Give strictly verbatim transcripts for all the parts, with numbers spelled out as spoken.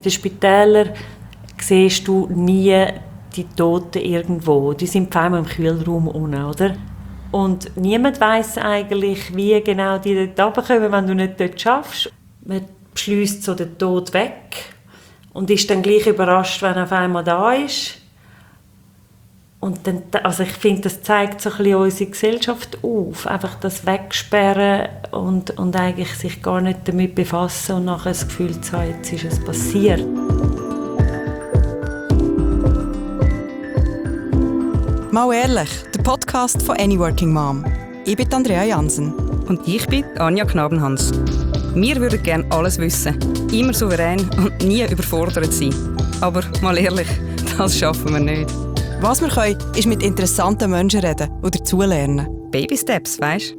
In den Spitälern siehst du nie die Toten irgendwo. Die sind vor allem im Kühlraum unten, oder? Und niemand weiss eigentlich, wie genau die dort runterkommen, wenn du nicht dort schaffst. Man schliesst so den Tod weg und ist dann gleich überrascht, wenn er auf einmal da ist. Und dann, also ich finde, das zeigt so ein bisschen unsere Gesellschaft auf. Einfach das Wegsperren und, und eigentlich sich gar nicht damit befassen und nachher das Gefühl zu haben, jetzt ist es passiert. Mal ehrlich, der Podcast von Any Working Mom. Ich bin Andrea Jansen. Und ich bin Anja Knabenhans. Wir würden gerne alles wissen, immer souverän und nie überfordert sein. Aber mal ehrlich, das schaffen wir nicht. Was wir können, ist mit interessanten Menschen reden und dazulernen. Baby Steps, weisst?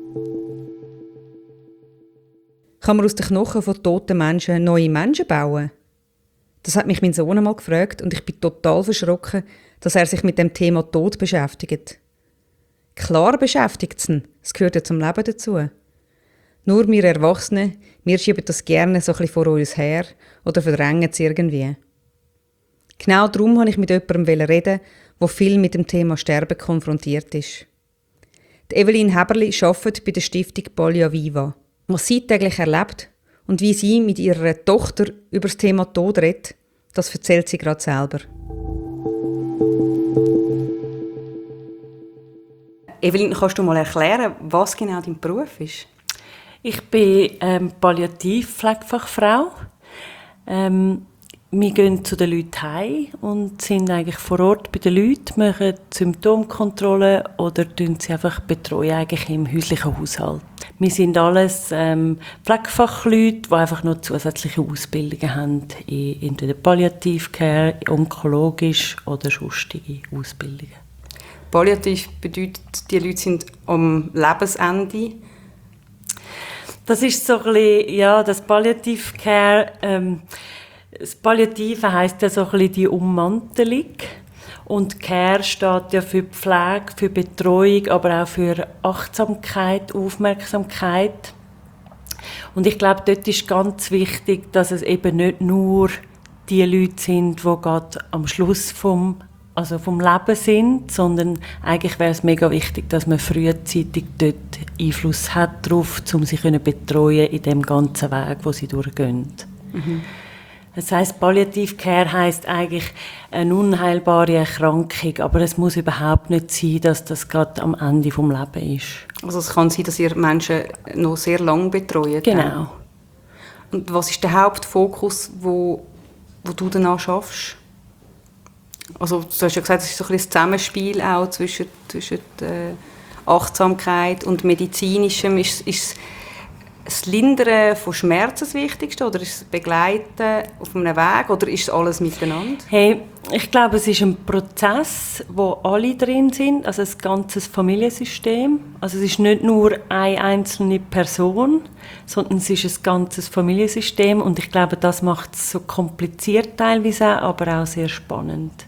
Kann man aus den Knochen von toten Menschen neue Menschen bauen? Das hat mich mein Sohn einmal gefragt und ich bin total verschrocken, dass er sich mit dem Thema Tod beschäftigt. Klar beschäftigt es ihn, es gehört ja zum Leben dazu. Nur wir Erwachsene, wir schieben das gerne so ein bisschen vor uns her oder verdrängen es irgendwie. Genau darum wollte ich mit jemandem reden, der viel mit dem Thema Sterben konfrontiert ist. Die Evelyn Heberli arbeitet bei der Stiftung Pallia Viva. Was sie täglich erlebt und wie sie mit ihrer Tochter über das Thema Tod redet, das erzählt sie gerade selber. Evelyn, kannst du mal erklären, was genau dein Beruf ist? Ich bin ähm, Palliativpflegefachfrau. Ähm, Wir gehen zu den Leuten heim und sind eigentlich vor Ort bei den Leuten, machen Symptomkontrollen oder betreuen sie einfach betreuen eigentlich im häuslichen Haushalt. Wir sind alles ähm, Pflegefachleute, die einfach noch zusätzliche Ausbildungen haben, in entweder Palliativcare, onkologisch oder sonstige Ausbildungen. Palliativ bedeutet, die Leute sind am Lebensende. Das ist so ein bisschen, ja, das Palliativcare. Ähm, Das Palliative heisst ja so ein bisschen die Ummantelung. Und Care steht ja für Pflege, für Betreuung, aber auch für Achtsamkeit, Aufmerksamkeit. Und ich glaube, dort ist ganz wichtig, dass es eben nicht nur die Leute sind, die gerade am Schluss vom, also vom Leben sind, sondern eigentlich wäre es mega wichtig, dass man frühzeitig dort Einfluss hat darauf, um sie zu betreuen in dem ganzen Weg, wo sie durchgehen. Mhm. Das heisst, Palliativcare heisst eigentlich eine unheilbare Erkrankung, aber es muss überhaupt nicht sein, dass das gerade am Ende des Lebens ist. Also es kann sein, dass ihr Menschen noch sehr lange betreut. Genau. Und was ist der Hauptfokus, wo, wo du danach schaffst? Also du hast ja gesagt, es ist so ein bisschen das Zusammenspiel auch zwischen, zwischen äh, Achtsamkeit und Medizinischem. Ist, ist das Lindern von Schmerzen das Wichtigste oder ist das Begleiten auf einem Weg oder ist alles miteinander? Hey, ich glaube, es ist ein Prozess, wo alle drin sind, also ein ganzes Familiensystem. Also es ist nicht nur eine einzelne Person, sondern es ist ein ganzes Familiensystem und ich glaube, das macht es so kompliziert teilweise, aber auch sehr spannend.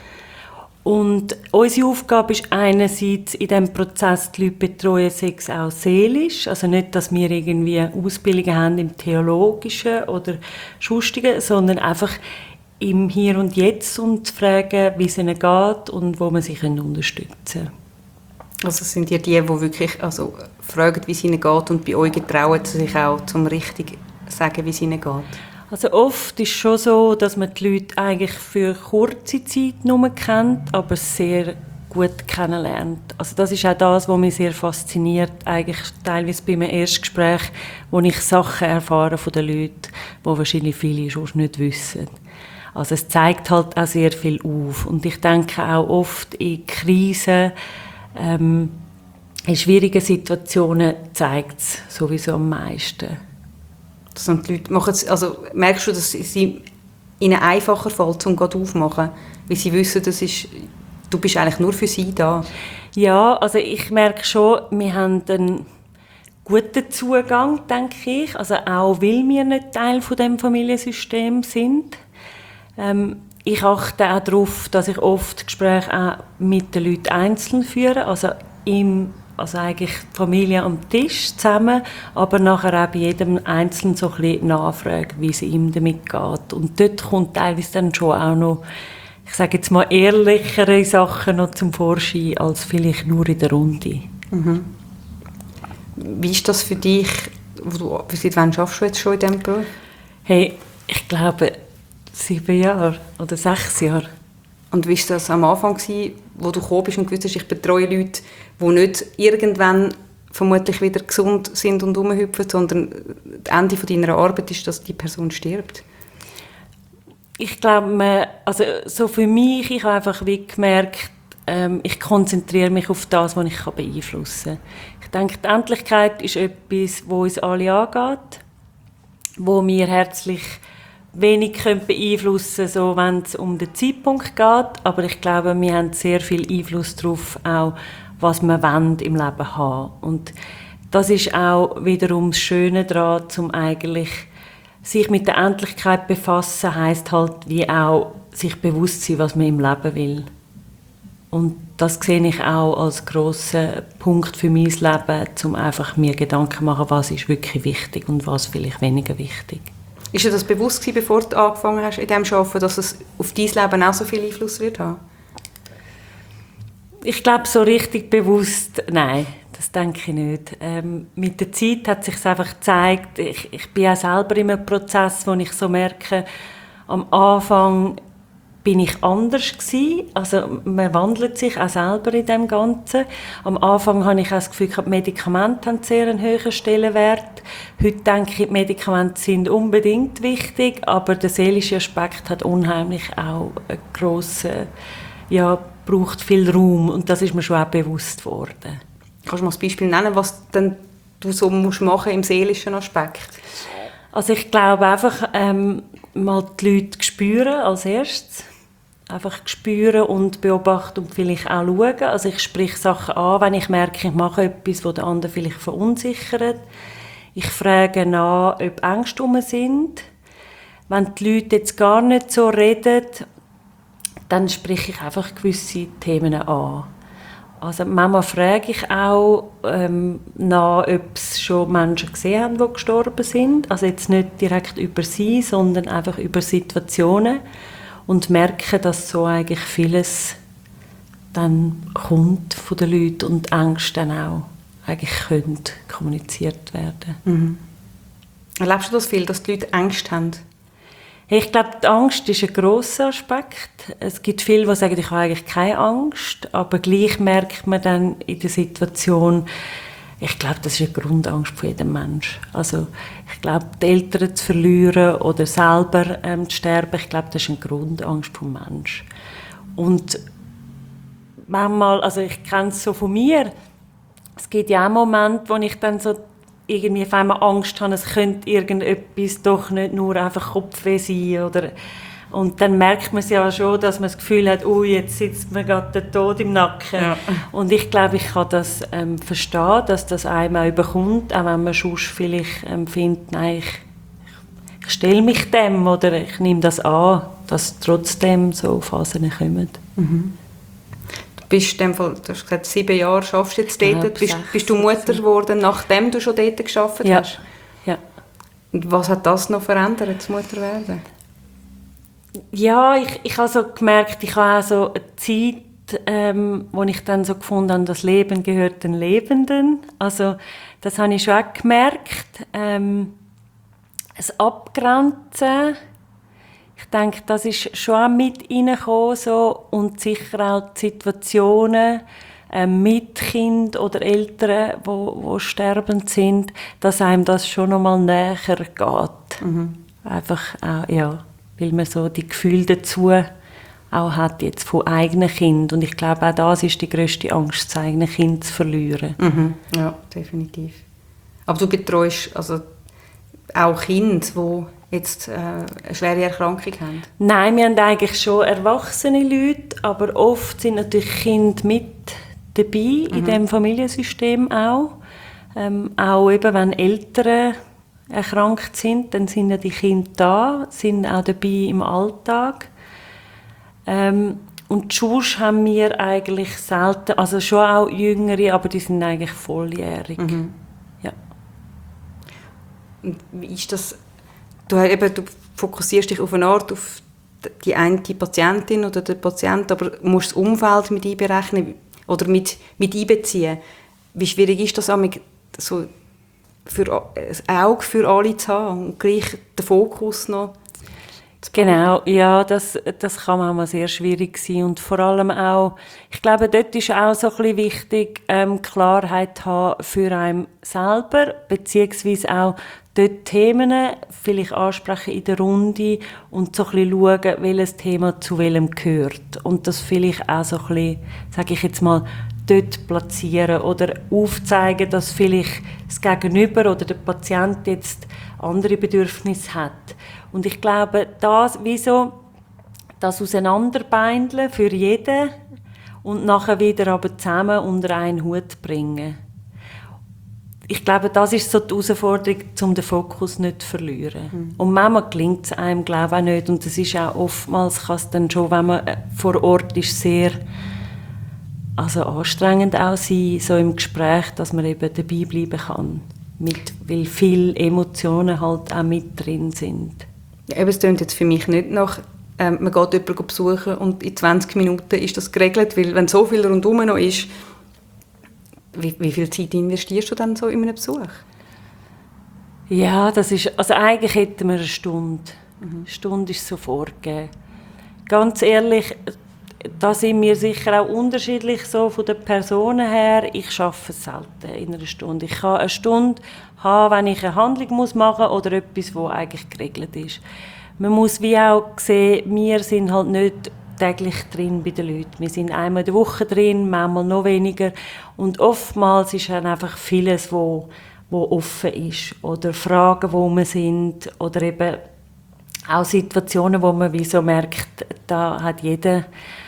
Und unsere Aufgabe ist einerseits in diesem Prozess die Leute betreuen, sei es auch seelisch, also nicht, dass wir irgendwie Ausbildungen haben im Theologischen oder Sonstigen, sondern einfach im Hier und Jetzt und zu fragen, wie es ihnen geht und wo man sie unterstützen kann. Also sind ihr die, die wirklich also, fragen, wie es ihnen geht und bei euch getrauen sie sich auch zum richtig sagen, wie es ihnen geht? Also oft ist es schon so, dass man die Leute eigentlich für kurze Zeit nur kennt, aber sehr gut kennenlernt. Also das ist auch das, was mich sehr fasziniert, eigentlich teilweise bei meinem Erstgespräch, wo ich Sachen erfahre von den Leuten, die wahrscheinlich viele schon nicht wissen. Also es zeigt halt auch sehr viel auf. Und ich denke auch oft in Krisen, ähm, in schwierigen Situationen zeigt es sowieso am meisten. Die Leute machen es, also merkst du, dass es ihnen einfacher fällt, um gerade aufzumachen, weil sie wissen, das ist, du bist eigentlich nur für sie da? Ja, also ich merke schon, wir haben einen guten Zugang, denke ich, also auch weil wir nicht Teil von dem Familiensystem sind. Ähm, ich achte auch darauf, dass ich oft Gespräche auch mit den Leuten einzeln führe, also im also eigentlich die Familie am Tisch zusammen, aber nachher auch bei jedem Einzelnen so ein bisschen nachfragen, wie es ihm damit geht. Und dort kommt teilweise dann schon auch noch, ich sage jetzt mal, ehrlichere Sachen noch zum Vorschein, als vielleicht nur in der Runde. Mhm. Wie ist das für dich, wo du, seit wann arbeitest du jetzt schon in diesem Beruf? Hey, ich glaube, sieben Jahre oder sechs Jahre. Und wie war das am Anfang, gewesen, wo du gekommen bist und gewusst hast, ich betreue Leute, die nicht irgendwann vermutlich wieder gesund sind und rumhüpfen, sondern das Ende deiner Arbeit ist, dass die Person stirbt? Ich glaube, also so für mich, ich habe einfach wie gemerkt, ähm, ich konzentriere mich auf das, was ich beeinflussen kann. Ich denke, die Endlichkeit ist etwas, das uns alle angeht, wo wir herzlich wenig beeinflussen können, so wenn es um den Zeitpunkt geht. Aber ich glaube, wir haben sehr viel Einfluss darauf, auch was wir wollen im Leben haben. Und das ist auch wiederum das Schöne daran, um eigentlich sich mit der Endlichkeit befassen, heisst halt wie auch sich bewusst sein, was man im Leben will. Und das sehe ich auch als grossen Punkt für mein Leben, um einfach mir Gedanken zu machen, was ist wirklich wichtig und was vielleicht weniger wichtig. Ist dir das bewusst gewesen, bevor du angefangen hast, in diesem Arbeiten, dass es auf dein Leben auch so viel Einfluss wird haben? Ich glaube, so richtig bewusst, nein, das denke ich nicht. Ähm, mit der Zeit hat sich einfach gezeigt, ich, ich bin auch selber in einem Prozess, wo ich so merke, am Anfang bin ich anders gewesen. Also man wandelt sich auch selber in dem Ganzen. Am Anfang habe ich auch das Gefühl, die Medikamente haben sehr einen hohen Stellenwert. Heute denke ich, die Medikamente sind unbedingt wichtig, aber der seelische Aspekt hat unheimlich auch einen grossen, ja, braucht viel Raum, und das ist mir schon auch bewusst worden. Kannst du mal ein Beispiel nennen, was denn du so musst machen im seelischen Aspekt? Also ich glaube einfach, ähm, mal die Leute spüren als erstes. Einfach spüren und beobachten und vielleicht auch schauen. Also ich spreche Sachen an, wenn ich merke, ich mache etwas, das den anderen vielleicht verunsichert. Ich frage nach, ob Ängste rum sind. Wenn die Leute jetzt gar nicht so reden, dann spreche ich einfach gewisse Themen an. Also manchmal frage ich auch ähm, nach, ob es schon Menschen gesehen haben, die gestorben sind. Also jetzt nicht direkt über sie, sondern einfach über Situationen. Und merke, dass so eigentlich vieles dann kommt von den Leuten und Ängste dann auch eigentlich können kommuniziert werden. Mhm. Erlebst du das viel, dass die Leute Ängste haben? Ich glaube, die Angst ist ein grosser Aspekt. Es gibt viele, die sagen, ich habe eigentlich keine Angst, aber gleich merkt man dann in der Situation, ich glaube, das ist eine Grundangst von jedem Menschen. Also ich glaube, die Eltern zu verlieren oder selber ähm, zu sterben, ich glaube, das ist eine Grundangst vom Menschen. Und manchmal, also ich kenne es so von mir, es gibt ja auch Momente, wo ich dann so irgendwie auf einmal Angst habe, es könnte irgendetwas doch nicht nur einfach Kopfweh sein oder. Und dann merkt man es ja schon, dass man das Gefühl hat, oh, jetzt sitzt mir gerade der Tod im Nacken. Ja. Und ich glaube, ich kann das ähm, verstehen, dass das einem auch überkommt, auch wenn man sonst vielleicht ähm, findet, nein, ich, ich stelle mich dem oder ich nehme das an, dass trotzdem so Phasen kommen. Mhm. Du bist in dem Fall, du hast gesagt, sieben Jahre arbeitest du jetzt dort. Ja, bist, bist du Mutter geworden, nachdem du schon dort gearbeitet ja. hast? Ja. Und was hat das noch verändert, das Mutterwerden? Ja, ich, ich habe so gemerkt, ich habe auch so eine Zeit, ähm, wo ich dann so gefunden habe, das Leben gehört den Lebenden. Also das habe ich schon auch gemerkt. Ähm, das Abgrenzen, ich denke, das ist schon auch mit reingekommen, so, und sicher auch die Situationen ähm, mit Kindern oder Eltern, die wo, wo sterbend sind, dass einem das schon noch mal näher geht. Mhm. Einfach auch, ja. Weil man so die Gefühle dazu auch hat, jetzt von eigenen Kindern. Und ich glaube, auch das ist die grösste Angst, das eigene Kind zu verlieren. Mhm. Ja, definitiv. Aber du betreust also auch Kinder, die jetzt äh, eine schwere Erkrankung haben? Nein, wir haben eigentlich schon erwachsene Leute, aber oft sind natürlich Kinder mit dabei, mhm. in diesem Familiensystem auch. Ähm, auch eben, wenn Eltern erkrankt sind, dann sind ja die Kinder da, sind auch dabei im Alltag. Ähm, und sonst haben wir eigentlich selten, also schon auch Jüngere, aber die sind eigentlich volljährig. Mhm. Ja. Und wie ist das? Du, eben, du fokussierst dich auf eine Art auf die eine Patientin oder den Patienten, aber musst das Umfeld mit einberechnen oder mit, mit einbeziehen. Wie schwierig ist das, so für ein Auge für alle zu haben und gleich den Fokus noch zu behalten? Genau, ja, das, das kann manchmal sehr schwierig sein und vor allem auch, ich glaube, dort ist auch so ein bisschen wichtig, ähm, Klarheit zu haben für einen selber, beziehungsweise auch dort Themen vielleicht ansprechen in der Runde und so ein bisschen schauen, welches Thema zu welchem gehört. Und das vielleicht auch so ein bisschen, sage ich jetzt mal, dort platzieren oder aufzeigen, dass vielleicht das Gegenüber oder der Patient jetzt andere Bedürfnisse hat. Und ich glaube, das, wieso, das Auseinanderbeindeln für jeden und nachher wieder aber zusammen unter einen Hut bringen. Ich glaube, das ist so die Herausforderung, um den Fokus nicht zu verlieren. Mhm. Und manchmal gelingt es einem, glaube ich, auch nicht. Und das ist auch oftmals, kann es dann schon, wenn man vor Ort ist, sehr also anstrengend auch sein, so im Gespräch, dass man eben dabei bleiben kann. Mit, weil viele Emotionen halt auch mit drin sind. Ja, eben, es klingt jetzt für mich nicht nach, ähm, man geht jemanden besuchen und in zwanzig Minuten ist das geregelt, weil wenn so viel rundherum noch ist, Wie, wie viel Zeit investierst du dann so in einen Besuch? Ja, das ist, also eigentlich hätten wir eine Stunde. Mhm. Eine Stunde ist so vorgegeben. Ganz ehrlich, da sind wir sicher auch unterschiedlich so von den Personen her. Ich arbeite selten in einer Stunde. Ich kann eine Stunde haben, wenn ich eine Handlung muss machen muss oder etwas, das eigentlich geregelt ist. Man muss wie auch sehen, wir sind halt nicht täglich drin bei den Leuten. Wir sind einmal in der Woche drin, manchmal noch weniger. Und oftmals ist dann einfach vieles, wo, wo offen ist. Oder Fragen, wo wir sind. Oder eben auch Situationen, wo man wie so merkt, da hat jeder,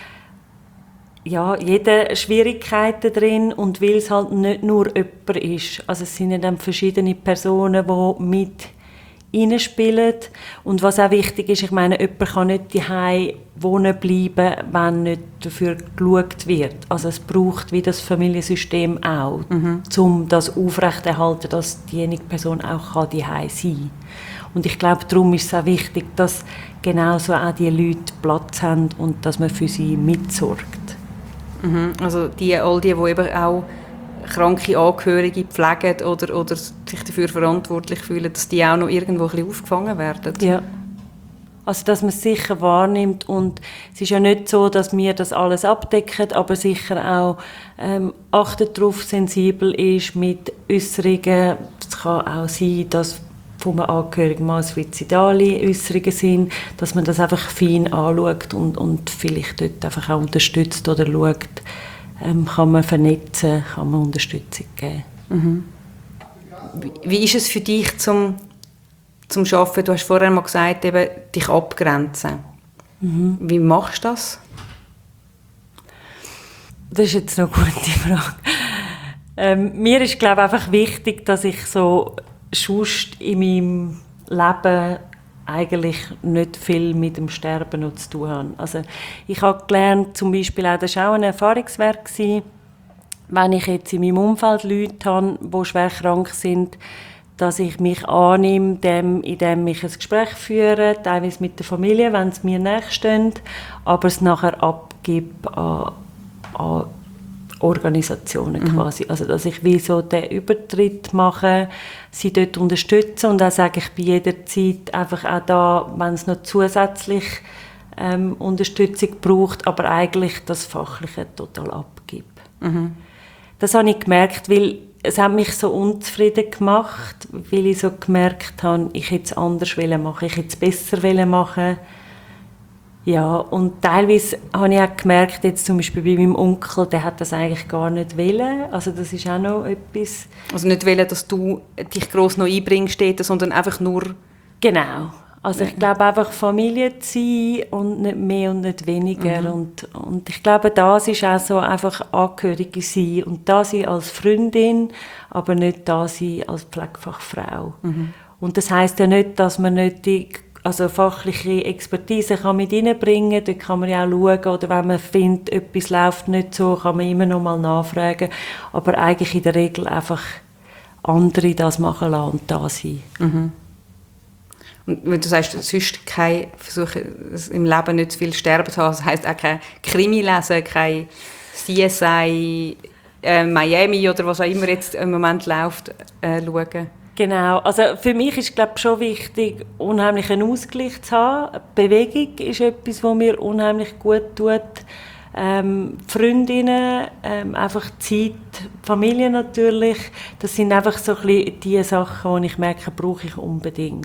ja, jeder Schwierigkeiten drin. Und weil es halt nicht nur jemand ist. Also es sind ja dann verschiedene Personen, die mit hineinspielen. Und was auch wichtig ist, ich meine, jemand kann nicht daheim wohnen bleiben, wenn nicht dafür geschaut wird. Also es braucht wie das Familiensystem auch, mhm. um das aufrechterhalten, dass diejenige Person auch daheim sein kann. Und ich glaube, darum ist es auch wichtig, dass genauso auch die Leute Platz haben und dass man für sie mitsorgt. Mhm. Also die, all die, die eben auch kranke Angehörige pflegen oder, oder sich dafür verantwortlich fühlen, dass die auch noch irgendwo ein bisschen aufgefangen werden. Ja. Also, dass man es sicher wahrnimmt und es ist ja nicht so, dass wir das alles abdecken, aber sicher auch ähm, achtet darauf, sensibel ist mit Äußerungen. Es kann auch sein, dass von einem Angehörigen mal suizidale Äußerungen sind, dass man das einfach fein anschaut und, und vielleicht dort einfach auch unterstützt oder schaut, ähm, kann man vernetzen, kann man Unterstützung geben. Mhm. Wie, wie ist es für dich zum, zum Arbeiten? Du hast vorher mal gesagt, eben, dich abgrenzen. Mhm. Wie machst du das? Das ist jetzt noch eine gute Frage. Ähm, mir ist, glaube ich, einfach wichtig, dass ich so sonst in meinem Leben eigentlich nicht viel mit dem Sterben noch zu tun habe. Also ich habe gelernt, zum Beispiel auch, das war auch ein Erfahrungswert gewesen, wenn ich jetzt in meinem Umfeld Leute habe, die schwer krank sind, dass ich mich annehme, dem, indem ich ein Gespräch führe, teilweise mit der Familie, wenn es mir nachstehen, aber es nachher abgebe an, an Organisationen quasi. Mhm. Also, dass ich wie so den Übertritt mache, sie dort unterstütze und auch sage, ich bin jederzeit einfach auch da, wenn es noch zusätzlich ähm, Unterstützung braucht, aber eigentlich das Fachliche total abgebe. Mhm. Das habe ich gemerkt, weil es hat mich so unzufrieden gemacht, weil ich so gemerkt habe, ich hätte es anders machen, ich hätte es besser machen. Ja, und teilweise habe ich auch gemerkt, jetzt zum Beispiel bei meinem Onkel, der hat das eigentlich gar nicht wollen. Also das ist auch noch etwas. Also nicht wollen, dass du dich gross noch einbringst, sondern einfach nur... Genau. Also ich glaube einfach Familie zu sein und nicht mehr und nicht weniger. Mhm. Und, und ich glaube, das ist auch so einfach Angehörige sein. Und da sein als Freundin, aber nicht da sein als Pflegefachfrau. Mhm. Und das heisst ja nicht, dass man nicht die also fachliche Expertise kann mit reinbringen. Dort kann man ja auch schauen, oder wenn man findet, etwas läuft nicht so, kann man immer noch mal nachfragen. Aber eigentlich in der Regel einfach andere das machen lassen und da sein. Mhm. Und wenn du sagst, sonst kein Versuch, im Leben nicht zu viel sterben zu haben, das heisst auch kein Krimi lesen, kein C S I, äh, Miami oder was auch immer jetzt im Moment läuft, äh, schauen. Genau, also für mich ist glaube ich, schon wichtig, unheimlich einen Ausgleich zu haben. Bewegung ist etwas, was mir unheimlich gut tut. Ähm, Freundinnen, ähm, einfach Zeit, Familie natürlich, das sind einfach so ein bisschen die Sachen, die ich merke, brauche ich unbedingt.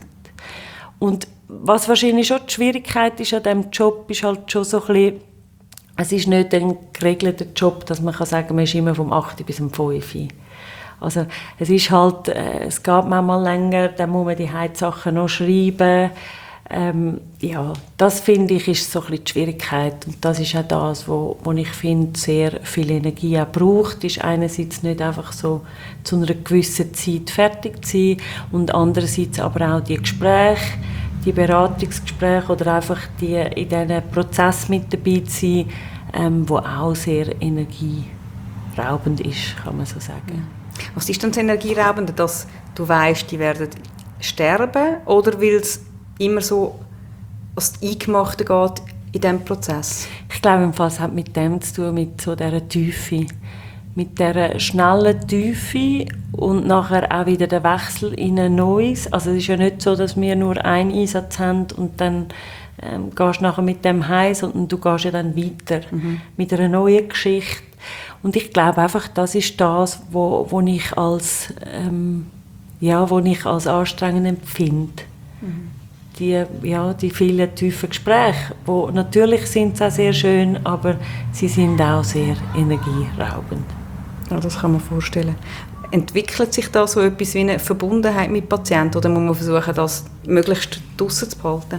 Und was wahrscheinlich schon die Schwierigkeit ist an diesem Job, ist halt schon so ein bisschen, es ist nicht ein geregelter Job, dass man kann sagen, man ist immer vom acht bis um fünf. Also es ist halt, äh, es geht manchmal länger, dann muss man die Heizsachen noch schreiben. Ähm, ja, das finde ich ist so ein bisschen die Schwierigkeit. Und das ist auch das, wo, wo ich finde, sehr viel Energie auch braucht. Ist einerseits nicht einfach so zu einer gewissen Zeit fertig zu sein und andererseits aber auch die Gespräche, die Beratungsgespräche oder einfach die in diesen Prozess mit dabei zu sein, ähm, wo auch sehr energieraubend ist, kann man so sagen. Was ist denn das Energieraubende, dass du weißt, die werden sterben, oder weil es immer so als Eingemachte geht in diesem Prozess? Ich glaube, es hat mit dem zu tun, mit so dieser Tiefe. Mit dieser schnellen Tiefe und nachher auch wieder der Wechsel in ein neues. Also es ist ja nicht so, dass wir nur einen Einsatz haben und dann ähm, gehst du nachher mit dem heim, sondern du gehst ja dann weiter mhm. mit einer neuen Geschichte. Und ich glaube einfach, das ist das, wo, wo ich als ähm, ja, wo ich als anstrengend empfinde. Mhm. Die, ja, die vielen tiefen Gespräche, wo natürlich sind sie auch sehr schön, aber sie sind auch sehr energieraubend. Ja, das kann man vorstellen. Entwickelt sich da so etwas wie eine Verbundenheit mit Patienten, oder muss man versuchen, das möglichst draussen zu behalten?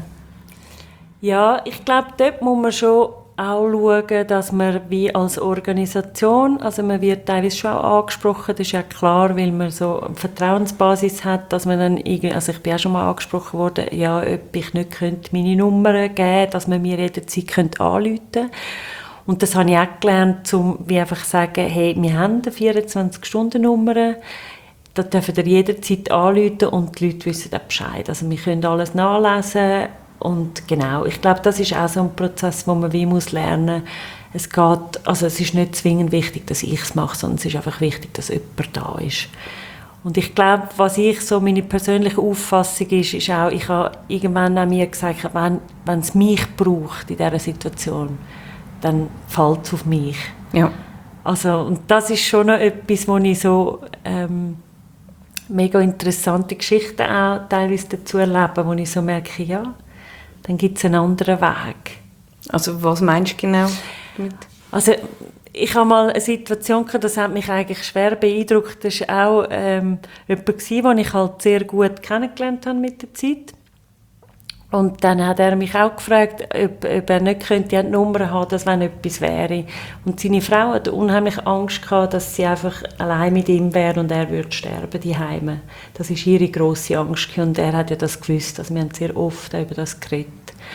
Ja, ich glaube, dort muss man schon auch schauen, dass man wie als Organisation, also man wird teilweise schon auch angesprochen, das ist ja klar, weil man so eine Vertrauensbasis hat, dass man dann irgendwie, also ich bin auch schon mal angesprochen worden, ja, ob ich nicht könnte meine Nummern geben, dass man mir jederzeit könnte anrufen könnte. Und das habe ich auch gelernt, um wie einfach zu sagen, hey, wir haben eine vierundzwanzig-Stunden-Nummer, da dürfen ihr jederzeit anrufen und die Leute wissen auch Bescheid. Also wir können alles nachlesen. Und genau, ich glaube, das ist auch so ein Prozess, wo man wie muss lernen. Es geht, also es ist nicht zwingend wichtig, dass ich es mache, sondern es ist einfach wichtig, dass jemand da ist. Und ich glaube, was ich so meine persönliche Auffassung ist, ist auch, ich habe irgendwann an mir gesagt, wenn, wenn es mich braucht in dieser Situation, dann fällt es auf mich. Ja. Also, und das ist schon noch etwas, wo ich so ähm, mega interessante Geschichten auch teilweise dazu erlebe, wo ich so merke, ja, dann gibt es einen anderen Weg. Also was meinst du genau damit? Also ich habe mal eine Situation gehabt, das hat mich eigentlich schwer beeindruckt. Das war auch ähm, jemand, den ich halt sehr gut kennengelernt habe mit der Zeit. Und dann hat er mich auch gefragt, ob, ob er nicht könnte eine Nummer haben, dass wenn etwas wäre. Und seine Frau hatte unheimlich Angst gehabt, dass sie einfach allein mit ihm wäre und er würde sterben die Heime. Das war ihre grosse Angst und er hat ja das gewusst. Also wir haben sehr oft über das geredet.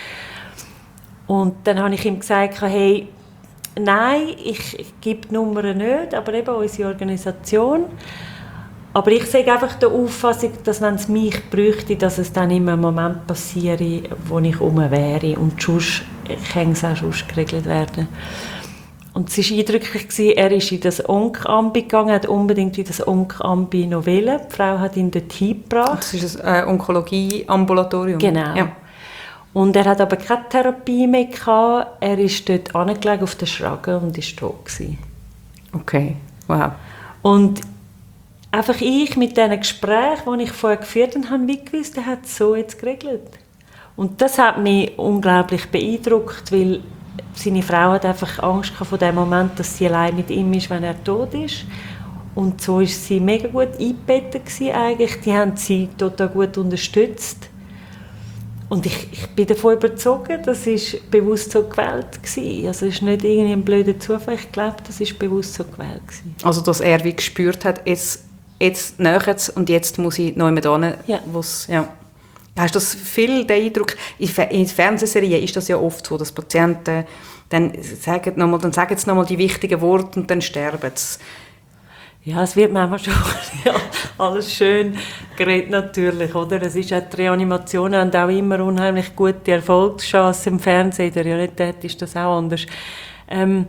Und dann habe ich ihm gesagt, hey, nein, ich, ich gebe die Nummer nicht, aber eben unsere Organisation. Aber ich sehe einfach die Auffassung, dass wenn es mich bräuchte, dass es dann in einem Moment passiere, wo ich rum wäre. Und sonst kann es auch sonst geregelt werden. Und es war eindrücklich, er ist in das Onk-Ambi gegangen, hat unbedingt in das Onk-Ambi noch wählen. Die Frau hat ihn dort hingebracht. Das ist ein äh, Onkologie-Ambulatorium. Genau. Ja. Und er hat aber keine Therapie mehr gehabt. Er ist dort angelegt auf der Schragen und war tot gewesen. Okay, wow. Und einfach ich mit diesen Gesprächen, die ich vorher geführt habe, habe ich gewusst, er hat es so jetzt geregelt. Und das hat mich unglaublich beeindruckt, weil seine Frau hat einfach Angst vor dem Moment, dass sie allein mit ihm ist, wenn er tot ist. Und so war sie mega gut eingebettet eigentlich. Die haben sie total gut unterstützt. Und ich, ich bin davon überzeugt, das war bewusst so gewählt gewesen. Also es ist nicht irgendwie ein blöder Zufall, ich glaube, das ist bewusst so gewählt gewesen. Also dass er wie gespürt hat, jetzt, jetzt nähert es und jetzt muss ich noch jemand hin, ja. wo's, ja. Hast du das viel, den Eindruck, in Fernsehserien ist das ja oft so, dass Patienten dann sagen, noch mal, dann sagen sie nochmal die wichtigen Worte und dann sterben sie. Ja, es wird manchmal schon ja, alles schön geredet natürlich, oder? Es ist auch, die Reanimationen haben auch immer unheimlich gute Erfolgschancen im Fernsehen, in der Realität ist das auch anders. Ähm,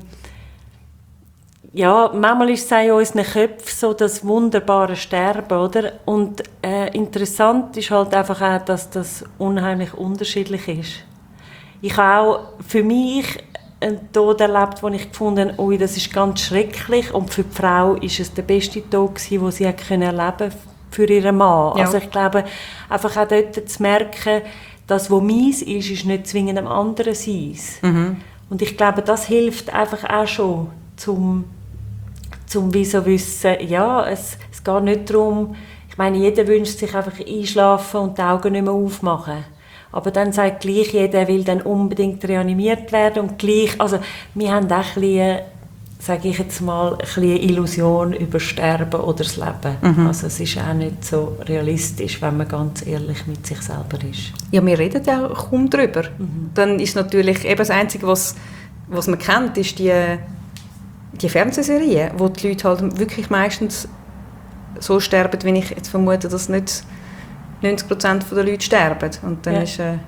Ja, manchmal ist es auch in unseren Köpfen so das wunderbare Sterben, oder? Und äh, interessant ist halt einfach auch, dass das unheimlich unterschiedlich ist. Ich habe auch für mich einen Tod erlebt, wo ich gefunden habe, ui, das ist ganz schrecklich. Und für die Frau ist es der beste Tod gewesen, den sie erleben konnte für ihren Mann. Ja. Also ich glaube, einfach auch dort zu merken, das, was meins ist, ist nicht zwingend dem anderen seins. Mhm. Und ich glaube, das hilft einfach auch schon, zum zum wie so wissen, ja, es, es geht nicht darum, ich meine, jeder wünscht sich einfach einschlafen und die Augen nicht mehr aufmachen. Aber dann sagt gleich jeder, er will dann unbedingt reanimiert werden und gleich, also wir haben auch ein bisschen, sage ich jetzt mal, ein bisschen eine Illusion über Sterben oder das Leben. Mhm. Also es ist auch nicht so realistisch, wenn man ganz ehrlich mit sich selber ist. Ja, wir reden ja kaum darüber. Mhm. Dann ist natürlich eben das Einzige, was, was man kennt, ist die die Fernsehserie, wo die Leute halt wirklich meistens so sterben, wie ich jetzt vermute, dass nicht neunzig Prozent der Leute sterben. Und dann ja. ist, äh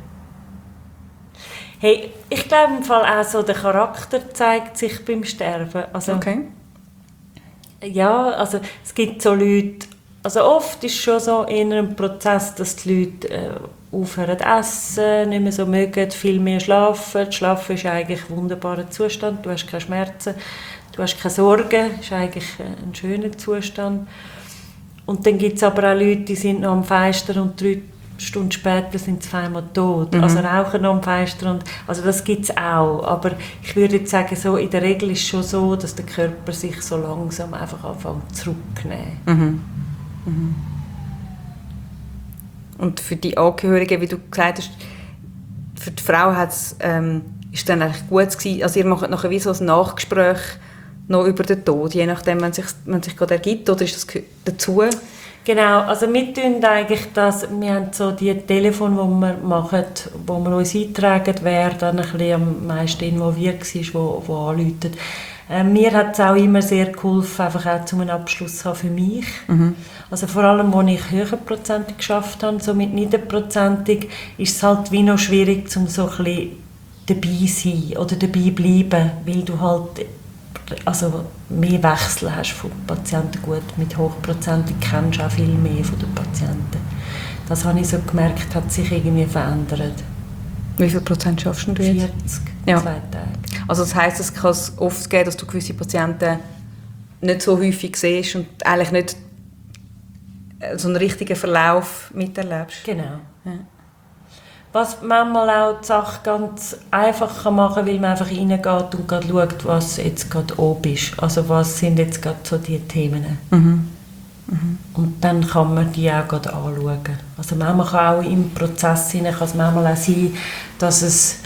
hey, ich glaube im Fall auch so, der Charakter zeigt sich beim Sterben. Also, okay. Ja, also es gibt so Leute, also oft ist es schon so in einem Prozess, dass die Leute äh, aufhören zu essen, nicht mehr so mögen, viel mehr schlafen. Das Schlafen ist eigentlich ein wunderbarer Zustand, du hast keine Schmerzen. Du hast keine Sorgen, das ist eigentlich ein schöner Zustand. Und dann gibt es aber auch Leute, die sind noch am Fenster und drei Stunden später sind sie auf einmal tot. Mhm. Also rauchen noch am Fenster. Und, also das gibt es auch. Aber ich würde jetzt sagen, so, in der Regel ist es schon so, dass der Körper sich so langsam einfach anfängt zurückzunehmen. Mhm. Mhm. Und für die Angehörigen, wie du gesagt hast, für die Frau hat's, ähm, ist dann eigentlich gut gewesen. Also ihr macht nachher wie so ein Nachgespräch noch über den Tod, je nachdem, wenn sich, wenn sich gerade ergibt, oder ist das dazu? Genau, also wir tun eigentlich das, wir haben so die Telefone, die wir machen, wo wir uns eintragen, wer dann ein bisschen am meisten involviert war, wo, wo anruft. Äh, mir hat es auch immer sehr geholfen, einfach auch zu einem Abschluss zu haben für mich. Mhm. Also vor allem, als ich höherprozentig geschafft habe, so mit niederprozentig, ist es halt wie noch schwierig, um so ein bisschen dabei sein oder dabei bleiben, weil du halt also mehr Wechsel hast von Patienten. Gut, mit hochprozentig kennst du auch viel mehr von den Patienten. Das habe ich so gemerkt, hat sich irgendwie verändert. Wie viel Prozent schaffst du jetzt? vierzig, ja. zwei Tage. Also das heisst, es kann oft geben, dass du gewisse Patienten nicht so häufig siehst und eigentlich nicht so einen richtigen Verlauf miterlebst. Genau. Ja. Was manchmal auch die Sache ganz einfach machen kann, weil man einfach reingeht und gerade schaut, was jetzt gerade oben ist. Also was sind jetzt gerade so die Themen. Mhm. Mhm. Und dann kann man die auch gerade anschauen. Also manchmal kann auch im Prozess hinein, kann es manchmal auch sein, dass es,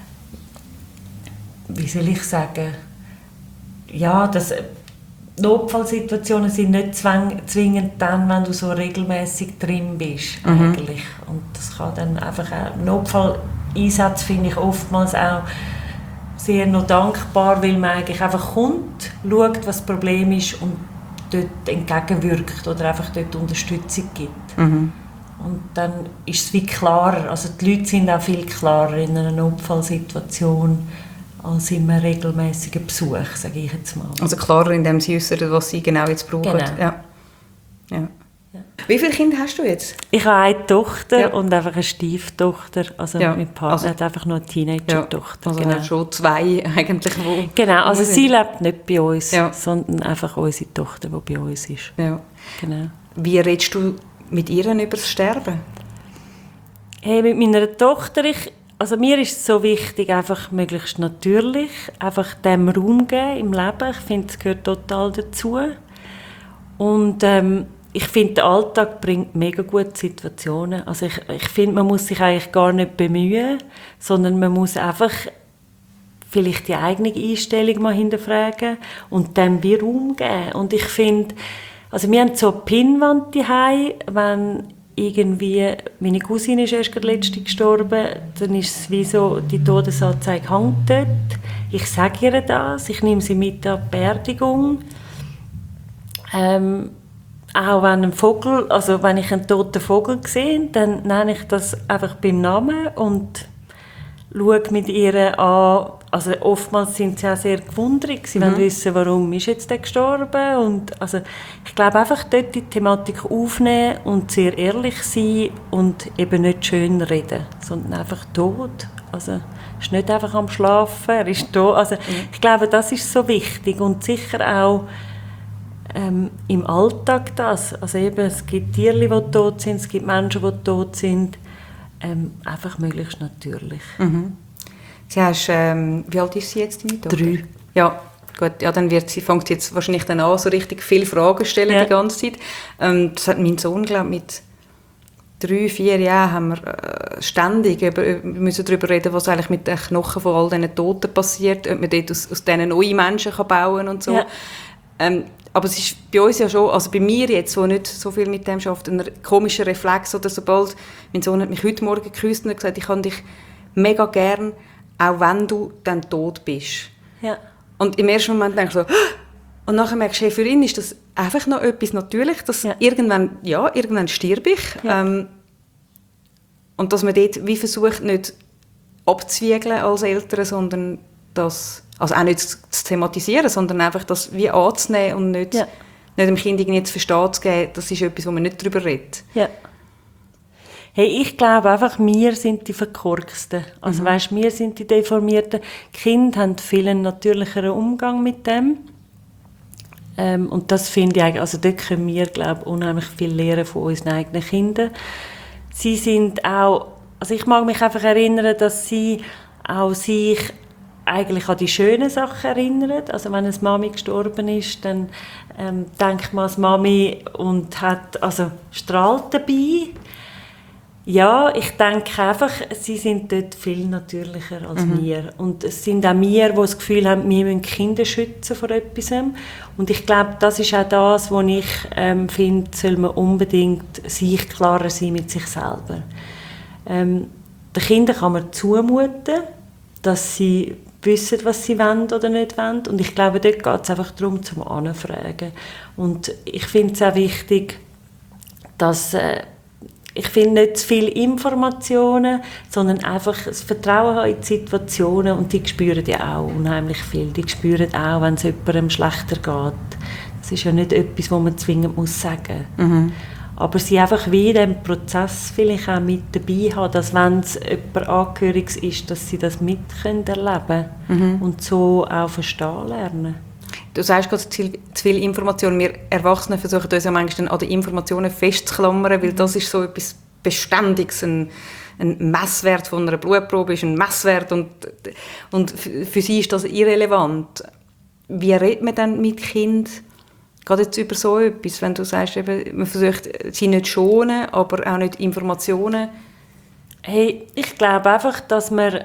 wie soll ich sagen, ja, dass Notfallsituationen sind nicht zwingend dann, wenn du so regelmäßig drin bist, mhm. eigentlich. Und das kann dann einfach auch, Notfalleinsatz finde ich oftmals auch sehr noch dankbar, weil man eigentlich einfach kommt, schaut, was das Problem ist und dort entgegenwirkt oder einfach dort Unterstützung gibt. Mhm. Und dann ist es wie klarer, also die Leute sind auch viel klarer in einer Notfallsituation als in einem regelmäßigen Besuch, sage ich jetzt mal. Also klarer, indem sie äußern, was sie genau jetzt brauchen. Genau. Ja. Ja. Ja. Wie viele Kinder hast du jetzt? Ich habe eine Tochter ja. und einfach eine Stieftochter. Also ja. mein Partner also, hat einfach noch eine Teenager-Tochter. Ja. Also genau. schon zwei eigentlich. Wo genau, also sie lebt nicht bei uns, ja. sondern einfach unsere Tochter, die bei uns ist. Ja. Genau. Wie redest du mit ihr über das Sterben? Hey, mit meiner Tochter, ich Also mir ist es so wichtig, einfach möglichst natürlich, einfach dem Raum geben im Leben. Ich finde, es gehört total dazu. Und ähm, ich finde, der Alltag bringt mega gute Situationen. Also ich, ich finde, man muss sich eigentlich gar nicht bemühen, sondern man muss einfach vielleicht die eigene Einstellung mal hinterfragen und dem wie Raum geben. Und ich finde, also wir haben so eine Pinnwand daheim, wenn irgendwie, meine Cousine ist erst letzte gestorben, dann ist es wie so, die Todesanzeige hängt dort. Ich sage ihr das, ich nehme sie mit an die Beerdigung. Ähm, auch wenn ein Vogel, also wenn ich einen toten Vogel sehe, dann nenne ich das einfach beim Namen und schaue mit ihr an. Also oftmals sind sie auch sehr gewundert, sie mhm. wollen wissen, warum ist jetzt der gestorben. Und also ich glaube einfach dort die Thematik aufnehmen und sehr ehrlich sein und eben nicht schön reden, sondern einfach tot. Also er ist nicht einfach am Schlafen, er ist tot. Also mhm. ich glaube, das ist so wichtig und sicher auch ähm, im Alltag das. Also eben, es gibt Tiere, die tot sind, es gibt Menschen, die tot sind. Ähm, einfach möglichst natürlich. Mhm. Sie hast, ähm, wie alt ist sie jetzt, deine Tochter? Drei. Ja, gut. Ja, dann wird sie, fängt sie jetzt wahrscheinlich dann an, so richtig viele Fragen stellen ja. die ganze Zeit. Ähm, das hat mein Sohn, glaube ich, mit drei, vier Jahren haben wir äh, ständig über, wir müssen darüber reden, was eigentlich mit den Knochen von all diesen Toten passiert, ob man dort aus, aus denen neue Menschen kann bauen und so. Ja. Ähm, aber es ist bei uns ja schon, also bei mir jetzt, wo nicht so viel mit dem schafft, ein komischer Reflex, oder sobald, mein Sohn hat mich heute Morgen geküsst und gesagt, ich kann dich mega gern, auch wenn du dann tot bist. Ja. Und im ersten Moment denke ich so, und nachher merkst du, hey, für ihn ist das einfach noch etwas Natürliches, dass ja. irgendwann, ja, irgendwann stirb ich. Ja. Ähm, und dass man dort wie versucht, nicht abzuwiegeln als Eltern, sondern das, also auch nicht zu, zu thematisieren, sondern einfach das wie anzunehmen und nicht, ja. nicht dem Kind irgendwie zu verstehen zu geben, das ist etwas, wo man nicht darüber redet. Ja. Hey, ich glaube einfach, wir sind die Verkorksten. Also mhm. weißt, wir sind die Deformierten. Die Kinder haben viel einen natürlicheren Umgang mit dem. Ähm, und das finde ich eigentlich, also dort können wir, glaube ich, unheimlich viel lernen von unseren eigenen Kindern. Sie sind auch, also ich mag mich einfach erinnern, dass sie auch sich eigentlich an die schönen Sachen erinnern. Also wenn eine Mami gestorben ist, dann ähm, denkt man als Mami und hat, also strahlt dabei. Ja, ich denke einfach, sie sind dort viel natürlicher als mhm. wir. Und es sind auch wir, die das Gefühl haben, wir müssen Kinder schützen vor etwas. Und ich glaube, das ist auch das, was ich ähm, finde, soll man unbedingt sich klarer sein mit sich selber. Ähm, den Kindern kann man zumuten, dass sie wissen, was sie wollen oder nicht wollen. Und ich glaube, dort geht es einfach darum, zum Anfragen. Und ich finde es auch wichtig, dass äh, ich finde nicht zu viele Informationen, sondern einfach das Vertrauen haben in die Situationen. Und die spüren ja auch unheimlich viel. Die spüren auch, wenn es jemandem schlechter geht. Das ist ja nicht etwas, was man zwingend muss sagen muss. Mhm. Aber sie einfach wie in diesem Prozess vielleicht auch mit dabei haben, dass wenn es jemand Angehöriges ist, dass sie das mit können erleben mhm. und so auch verstehen lernen. Du sagst gerade zu viel Informationen. Wir Erwachsene versuchen uns ja manchmal an den Informationen festzuklammern, weil das ist so etwas Beständiges. Ein, ein Messwert von einer Blutprobe ist ein Messwert und, und für sie ist das irrelevant. Wie redet man dann mit Kindern gerade jetzt über so etwas, wenn du sagst, eben, man versucht sie nicht schonen, aber auch nicht Informationen? Hey, ich glaube einfach, dass man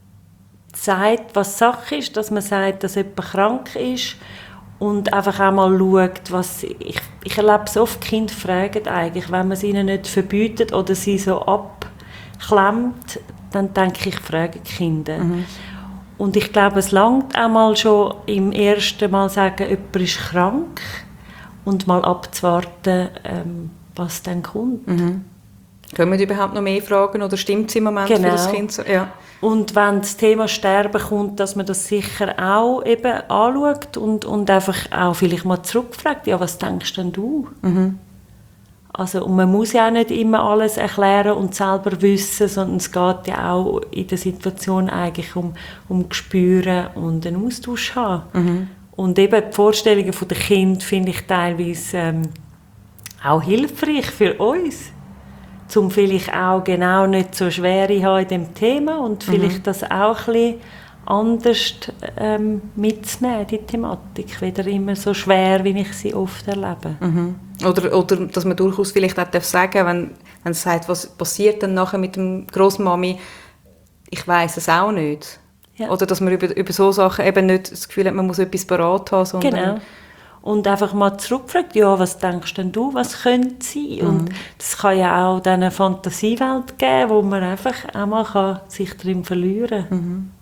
sagt, was Sache ist, dass man sagt, dass jemand krank ist und einfach auch mal schaut, was... Ich, ich erlebe so oft, Kinder fragen eigentlich, wenn man es ihnen nicht verbietet oder sie so abklemmt, dann denke ich, fragen die Kinder. Mhm. Und ich glaube, es langt auch mal schon im ersten Mal sagen, jemand ist krank und mal abzuwarten, ähm, was dann kommt. Mhm. Können wir überhaupt noch mehr fragen oder stimmt es im Moment genau. für das Kind so? Ja. Und wenn das Thema Sterben kommt, dass man das sicher auch eben anschaut und, und einfach auch vielleicht mal zurückfragt, ja, was denkst denn du? Mhm. Also, und man muss ja auch nicht immer alles erklären und selber wissen, sondern es geht ja auch in der Situation eigentlich um, um Gespüren und einen Austausch haben. Mhm. Und eben die Vorstellungen der Kinder finde ich teilweise ähm, auch hilfreich für uns, um vielleicht auch genau nicht so Schwere haben in dem Thema und vielleicht mhm. das auch ein bisschen anders ähm, mitzunehmen, die Thematik, wieder immer so schwer, wie ich sie oft erlebe. Mhm. Oder, oder dass man durchaus vielleicht auch sagen darf, wenn, wenn es sagt, was passiert dann nachher mit dem Grossmami, ich weiss es auch nicht. Ja. Oder dass man über, über so Sachen eben nicht das Gefühl hat, man muss etwas parat haben, sondern... Genau. und einfach mal zurückfragt, ja, was denkst denn du, was könnte sein? Mhm. Und das kann ja auch dann eine Fantasiewelt geben, wo man einfach auch mal kann sich darin verlieren kann. Mhm.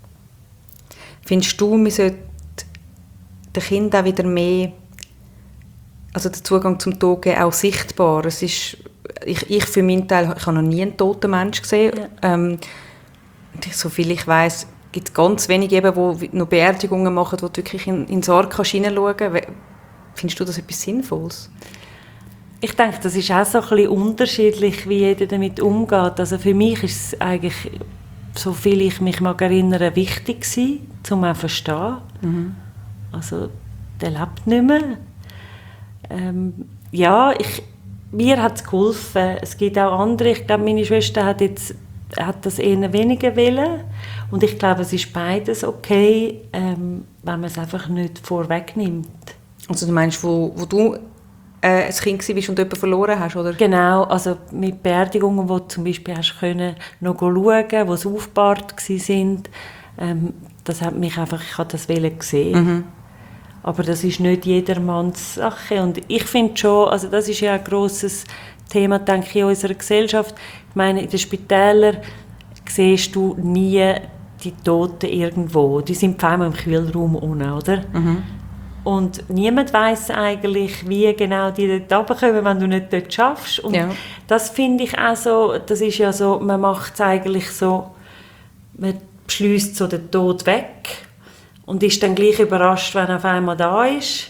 Findest du, man sollte den Kindern auch wieder mehr, also den Zugang zum Tod geben, auch sichtbar? Es ist, ich, ich für meinen Teil, ich habe noch nie einen toten Menschen gesehen. Ja. Ähm, soviel ich weiss, gibt es ganz wenige, die noch Beerdigungen machen, wo du wirklich in, in den Sarg hineinschauen kannst. Findest du das etwas Sinnvolles? Ich denke, das ist auch so ein bisschen unterschiedlich, wie jeder damit umgeht. Also für mich ist es eigentlich, so viel ich mich mag erinnern, wichtig gewesen, um auch zu verstehen. Mhm. Also, der lebt nicht mehr. Ähm, ja, ich, mir hat es geholfen. Es gibt auch andere. Ich glaube, meine Schwester hat, jetzt, hat das eher weniger wollen. Und ich glaube, es ist beides okay, ähm, wenn man es einfach nicht vorwegnimmt. Also du meinst, wo, wo du äh, ein Kind warst und jemanden verloren hast, oder? Genau, also mit Beerdigungen, wo du zum Beispiel hast können, noch schauen, wo sie aufgebahrt waren. Ähm, das hat mich einfach, ich habe das sehen. Mhm. Aber das ist nicht jedermanns Sache. Und ich finde schon, also das ist ja ein grosses Thema, denke ich, in unserer Gesellschaft. Ich meine, in den Spitälern siehst du nie die Toten irgendwo. Die sind vor allem im Kühlraum unten, oder? Mhm. Und niemand weiss eigentlich, wie genau die dort runterkommen, wenn du nicht dort schaffst. Und ja. Das finde ich auch so, das ist ja so, man macht es eigentlich so, man beschliesst so den Tod weg und ist dann gleich überrascht, wenn er auf einmal da ist.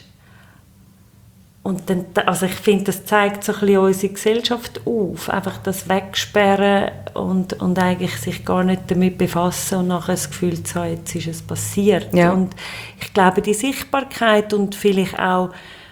Und dann, also ich finde, das zeigt so ein bisschen unsere Gesellschaft auf. Einfach das Wegsperren und, und eigentlich sich gar nicht damit befassen und nachher das Gefühl zu haben, jetzt ist es passiert. Ja. Und ich glaube, die Sichtbarkeit und vielleicht auch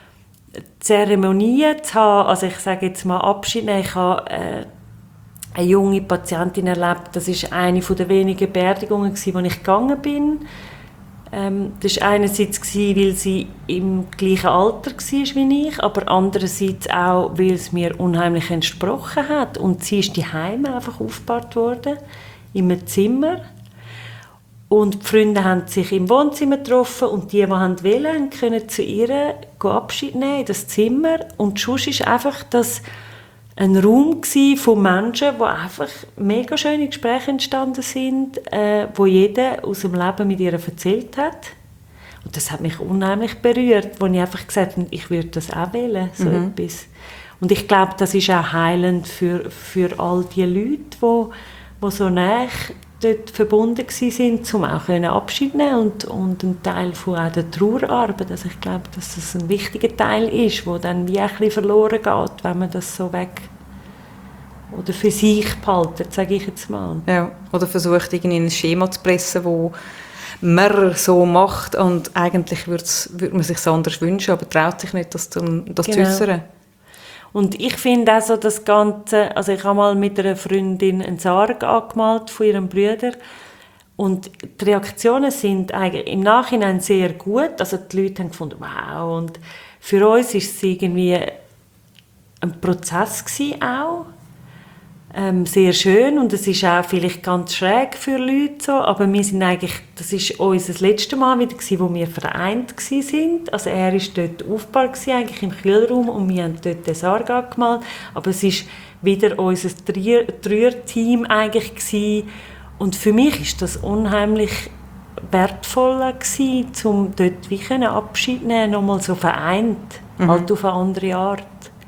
Zeremonien zu haben, also ich sage jetzt mal Abschied nehmen, ich habe äh, eine junge Patientin erlebt, das war eine der wenigen Beerdigungen, wo ich gegangen bin. Ähm, das war einerseits, weil sie im gleichen Alter war wie ich, aber andererseits auch, weil es mir unheimlich entsprochen hat. Und sie ist daheim einfach aufgebaut worden, in einem Zimmer. Und die Freunde haben sich im Wohnzimmer getroffen und die, die wollten, können zu ihr Abschied nehmen in das Zimmer. Und sonst war einfach das ein Raum von Menschen, wo einfach mega schöne Gespräche entstanden sind, äh, wo jeder aus dem Leben mit ihr erzählt hat. Und das hat mich unheimlich berührt, wo ich einfach gesagt habe, ich würde das auch wählen, so mhm. etwas. Und ich glaube, das ist auch heilend für, für all die Leute, die, die so nah dort verbunden waren, um auch Abschied nehmen und, und ein Teil von auch der Trauerarbeit. Also ich glaube, dass das ein wichtiger Teil ist, der dann wie ein bisschen verloren geht, wenn man das so weg oder für sich behaltet, sage ich jetzt mal. Ja, oder versucht, irgendwie ein Schema zu pressen, das man so macht und eigentlich würde man sich es anders wünschen, aber traut sich nicht, das, zum, das genau. zu äußern. Und ich finde auch so das Ganze, also ich habe mal mit einer Freundin einen Sarg angemalt von ihrem Bruder und die Reaktionen sind eigentlich im Nachhinein sehr gut, also die Leute haben gefunden, wow, und für uns war es irgendwie ein Prozess gewesen auch, ähm, sehr schön und es ist auch vielleicht ganz schräg für Leute so, aber wir sind eigentlich, das ist unser letztes Mal wieder gewesen, wo wir vereint sind. Also er war dort aufgebaut gewesen, eigentlich im Kühlraum und wir haben dort den Sarg angemalt, aber es ist wieder unser Trauerteam eigentlich gewesen. Und für mich ist das unheimlich wertvoll gewesen, um dort wie Abschied zu nehmen, nochmal so vereint, mhm. halt auf eine andere Art.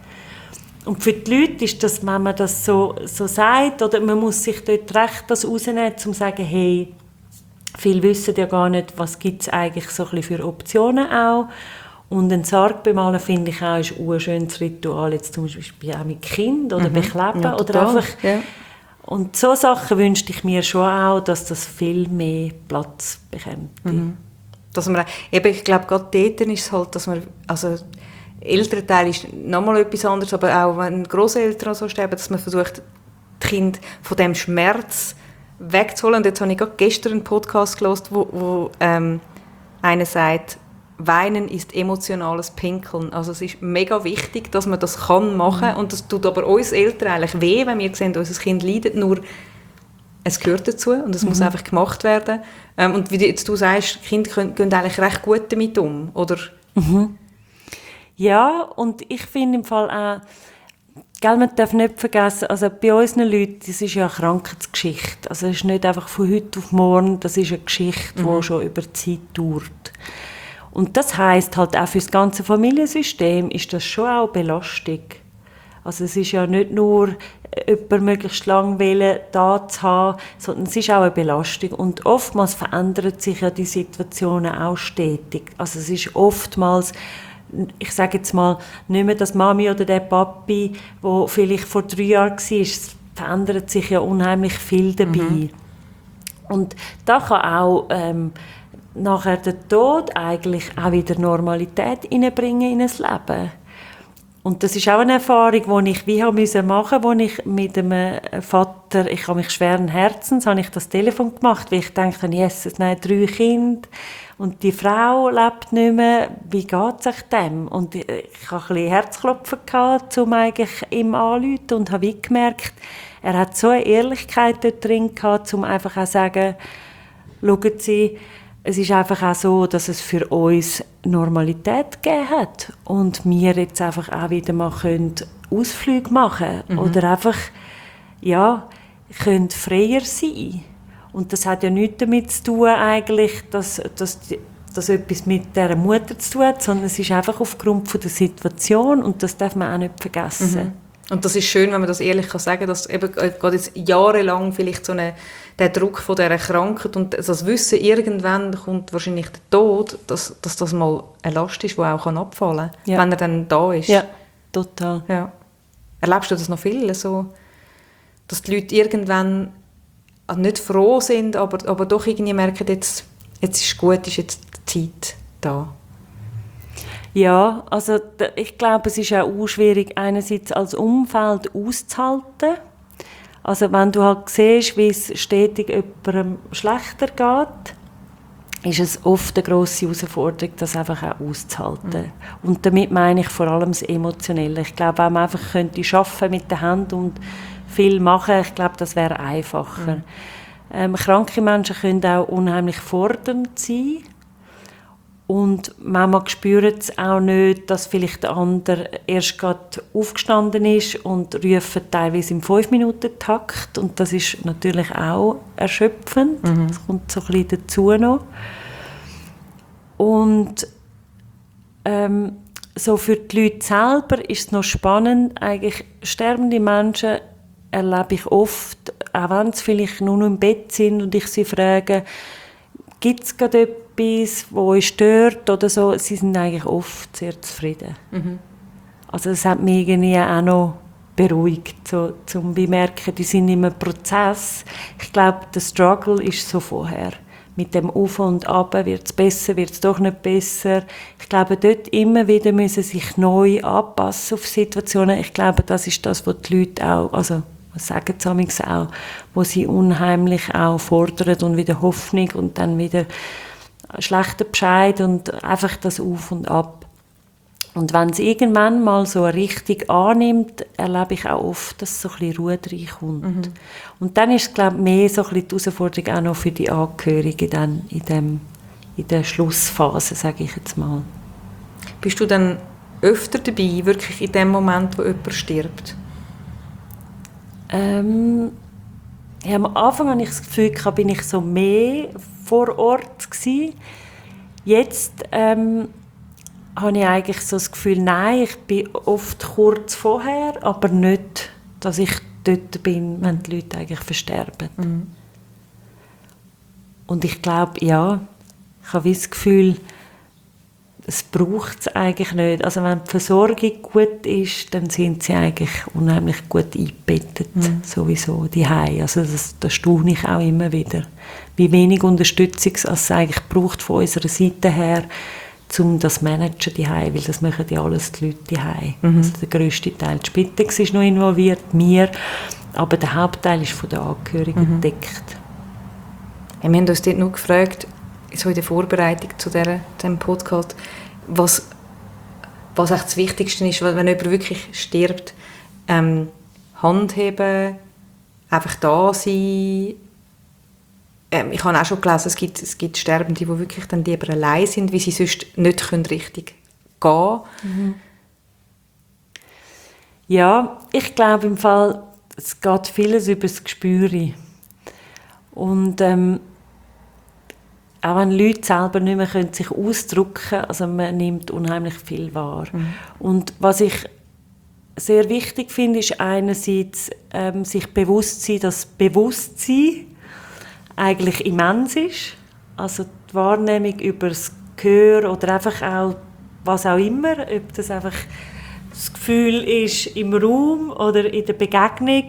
Und für die Leute ist das, wenn man das so, so sagt, oder man muss sich dort recht das rausnehmen, um zu sagen, hey, viele wissen ja gar nicht, was gibt es eigentlich so ein bisschen für Optionen auch. Und ein Sarg bemalen, finde ich auch, ist ein schönes Ritual, jetzt zum Beispiel auch mit Kind oder mhm. bekleben. Ja, oder einfach, ja. Und so Sachen wünschte ich mir schon auch, dass das viel mehr Platz bekommt. Mhm. Dass man, eben, ich glaube, gerade dort ist es halt, dass man, also Elternteil ist nochmal etwas anderes, aber auch wenn Grosseltern so sterben, dass man versucht, die Kinder von dem Schmerz wegzuholen. Und jetzt habe ich gerade gestern einen Podcast gehört, wo, wo ähm, einer sagt, Weinen ist emotionales Pinkeln. Also es ist mega wichtig, dass man das kann machen kann. Und das tut aber uns Eltern eigentlich weh, wenn wir sehen, unser Kind leidet, nur es gehört dazu und es mhm. muss einfach gemacht werden. Ähm, und wie jetzt du sagst, Kinder gehen, gehen eigentlich recht gut damit um, oder? Mhm. Ja, und ich finde im Fall auch, gell, man darf nicht vergessen, also bei unseren Leuten, das ist ja eine Krankheitsgeschichte. Also es ist nicht einfach von heute auf morgen, das ist eine Geschichte, Mhm. die schon über die Zeit dauert. Und das heisst halt auch für das ganze Familiensystem ist das schon auch Belastung. Also es ist ja nicht nur, jemanden möglichst lange wollen, da zu haben, sondern es ist auch eine Belastung. Und oftmals verändern sich ja die Situationen auch stetig. Also es ist oftmals, ich sage jetzt mal, nicht mehr das Mami oder der Papi, der vielleicht vor drei Jahren war, es verändert sich ja unheimlich viel dabei. Mhm. Und da kann auch ähm, nachher der Tod eigentlich auch wieder Normalität hineinbringen in ein Leben. Und das ist auch eine Erfahrung, die ich wie machen musste, wo ich mit einem Vater, ich habe mich schweren Herzens, habe ich das Telefon gemacht, weil ich dachte, Jesus, nein, drei Kinder und die Frau lebt nicht mehr, wie geht es sich dem? Und ich, ich hatte ein bisschen Herzklopfen gehabt, um eigentlich ihm anzurufen und habe wie gemerkt, er hat so eine Ehrlichkeit dort drin gehabt, um einfach auch zu sagen, schauen Sie, es ist einfach auch so, dass es für uns Normalität gegeben hat und wir jetzt einfach auch wieder mal können Ausflüge machen können. Mhm. Oder einfach, ja, können freier sein. Und das hat ja nichts damit zu tun, eigentlich, dass, dass, dass etwas mit dieser Mutter zu tun hat, sondern es ist einfach aufgrund von der Situation und das darf man auch nicht vergessen. Mhm. Und das ist schön, wenn man das ehrlich kann sagen kann, dass eben gerade jetzt jahrelang vielleicht so eine, der Druck von dieser Krankheit und das Wissen, irgendwann kommt wahrscheinlich der Tod, dass, dass das mal eine Last ist, die auch abfallen kann, ja. Wenn er dann da ist. Ja, total. Ja. Erlebst du das noch viel, so, dass die Leute irgendwann nicht froh sind, aber, aber doch irgendwie merken, jetzt, jetzt ist es gut, ist jetzt die Zeit da? Ja, also ich glaube, es ist auch schwierig, einerseits als Umfeld auszuhalten. Also wenn du halt siehst, wie es stetig jemandem schlechter geht, ist es oft eine grosse Herausforderung, das einfach auch auszuhalten. Mhm. Und damit meine ich vor allem das Emotionelle. Ich glaube, wenn man einfach könnte arbeiten mit der Hand und viel machen, ich glaube, das wäre einfacher. Mhm. Ähm, kranke Menschen können auch unheimlich fordernd sein. Und manchmal spüren sie auch nicht, dass vielleicht der andere erst gerade aufgestanden ist und rufen teilweise im fünf Minuten Takt. Und das ist natürlich auch erschöpfend. Mhm. Das kommt so ein bisschen dazu noch. Und ähm, so für die Leute selber ist es noch spannend. Eigentlich sterbende Menschen erlebe ich oft, auch wenn sie vielleicht nur noch im Bett sind und ich sie frage, gibt es gerade etwas, etwas, das euch stört oder so, sie sind eigentlich oft sehr zufrieden. Mhm. Also das hat mich irgendwie auch noch beruhigt, so, zum bemerken, die sind in einem Prozess. Ich glaube, der Struggle ist so vorher. Mit dem Auf und Ab, wird es besser, wird es doch nicht besser. Ich glaube, dort immer wieder müssen sich neu anpassen auf Situationen. Ich glaube, das ist das, was die Leute auch, also sagen sie auch, wo sie unheimlich auch fordern und wieder Hoffnung und dann wieder schlechter Bescheid und einfach das Auf und Ab. Und wenn es irgendwann mal so eine Richtung annimmt, erlebe ich auch oft, dass so ein bisschen Ruhe reinkommt. Mhm. Und dann ist es, glaube ich, mehr so ein bisschen die Herausforderung auch noch für die Angehörigen dann in, dem, in der Schlussphase, sage ich jetzt mal. Bist du dann öfter dabei, wirklich in dem Moment, wo jemand stirbt? Ähm, ja, am Anfang hatte ich das Gefühl, bin ich so mehr vor Ort gewesen. Jetzt ähm, habe ich eigentlich so das Gefühl, nein, ich bin oft kurz vorher, aber nicht, dass ich dort bin, wenn die Leute eigentlich versterben. Mhm. Und ich glaube, ja, ich habe das Gefühl, es braucht es eigentlich nicht. Also wenn die Versorgung gut ist, dann sind sie eigentlich unheimlich gut eingebettet, mhm. sowieso, die Hause. Also das, das staune ich auch immer wieder. Wie wenig Unterstützung es eigentlich braucht von unserer Seite her, um das zu managen, die Hause, weil das machen ja alles die Leute die Hause. Mhm. Also der grösste Teil. Die Spitex ist noch involviert, wir, aber der Hauptteil ist von den Angehörigen mhm. gedeckt. Ja, wir haben uns dort noch gefragt, so in der Vorbereitung zu dieser, diesem Podcast, was, was echt das Wichtigste ist, wenn jemand wirklich stirbt, ähm, Hand heben, einfach da sein. Ähm, ich habe auch schon gelesen, es gibt, es gibt Sterbende, die wirklich dann lieber allein sind, weil sie sonst nicht können richtig gehen können. Mhm. Ja, ich glaube im Fall, es geht vieles über das Gespür. Und ähm, auch wenn Leute selber nicht mehr können, sich ausdrücken können, also man nimmt unheimlich viel wahr. Mhm. Und was ich sehr wichtig finde, ist einerseits ähm, sich bewusst sein, dass Bewusstsein eigentlich immens ist. Also die Wahrnehmung über das Gehör oder einfach auch was auch immer, ob das einfach das Gefühl ist im Raum oder in der Begegnung,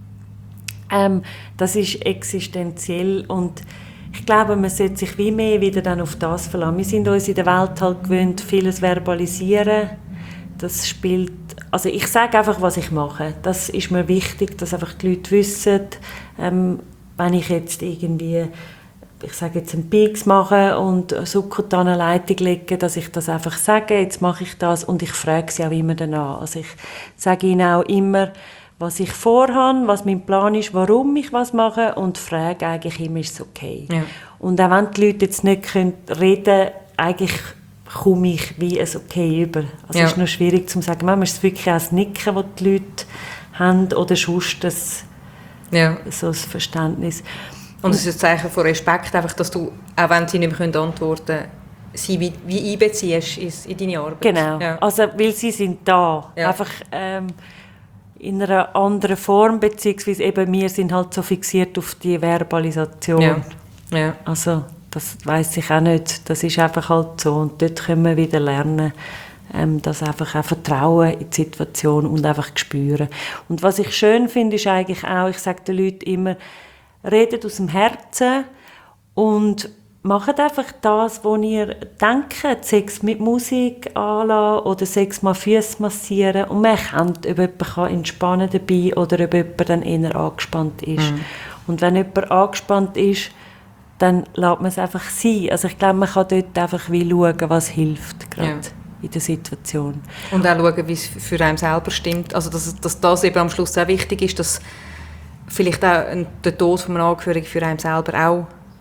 ähm, das ist existenziell. Und ich glaube, man sollte sich wie mehr wieder dann auf das verlassen. Wir sind uns in der Welt halt gewöhnt, vieles verbalisieren. Das spielt, also ich sage einfach, was ich mache. Das ist mir wichtig, dass einfach die Leute wissen, ähm, wenn ich jetzt irgendwie, ich sage jetzt einen Pieks mache und Zucker an eine Leitung lege, dass ich das einfach sage, jetzt mache ich das und ich frage sie auch immer danach. Also ich sage ihnen auch immer, was ich vorhabe, was mein Plan ist, warum ich was mache und frage eigentlich immer, ist es okay. Ja. Und auch wenn die Leute jetzt nicht können reden, eigentlich komme ich wie ein Okay über. Also ja. Es ist nur schwierig zu sagen, manchmal ist es wirklich auch das Nicken, das die Leute haben oder sonst das, ja. so das Verständnis. Und es ist ein Zeichen von Respekt, einfach, dass du, auch wenn sie nicht mehr antworten können, sie wie, wie einbeziehst in deine Arbeit. Genau, ja. Also weil sie sind da. Ja. Einfach ähm, in einer anderen Form, beziehungsweise eben wir sind halt so fixiert auf die Verbalisation. Ja. Ja. Also das weiss ich auch nicht, das ist einfach halt so und dort können wir wieder lernen, ähm, das einfach auch Vertrauen in die Situation und einfach spüren. Und was ich schön finde, ist eigentlich auch, ich sage den Leuten immer, redet aus dem Herzen und macht einfach das, was ihr denkt, sei es mit Musik anlassen oder sei es mal Füße massieren und man erkennt, ob jemand entspannen dabei oder ob jemand dann eher angespannt ist. Mhm. Und wenn jemand angespannt ist, dann lässt man es einfach sein. Also ich glaube, man kann dort einfach wie schauen, was hilft gerade ja. in der Situation. Und auch schauen, wie es für einen selber stimmt. Also dass, dass das eben am Schluss auch wichtig ist, dass vielleicht auch der Tod von einem Angehörigen für einen selber auch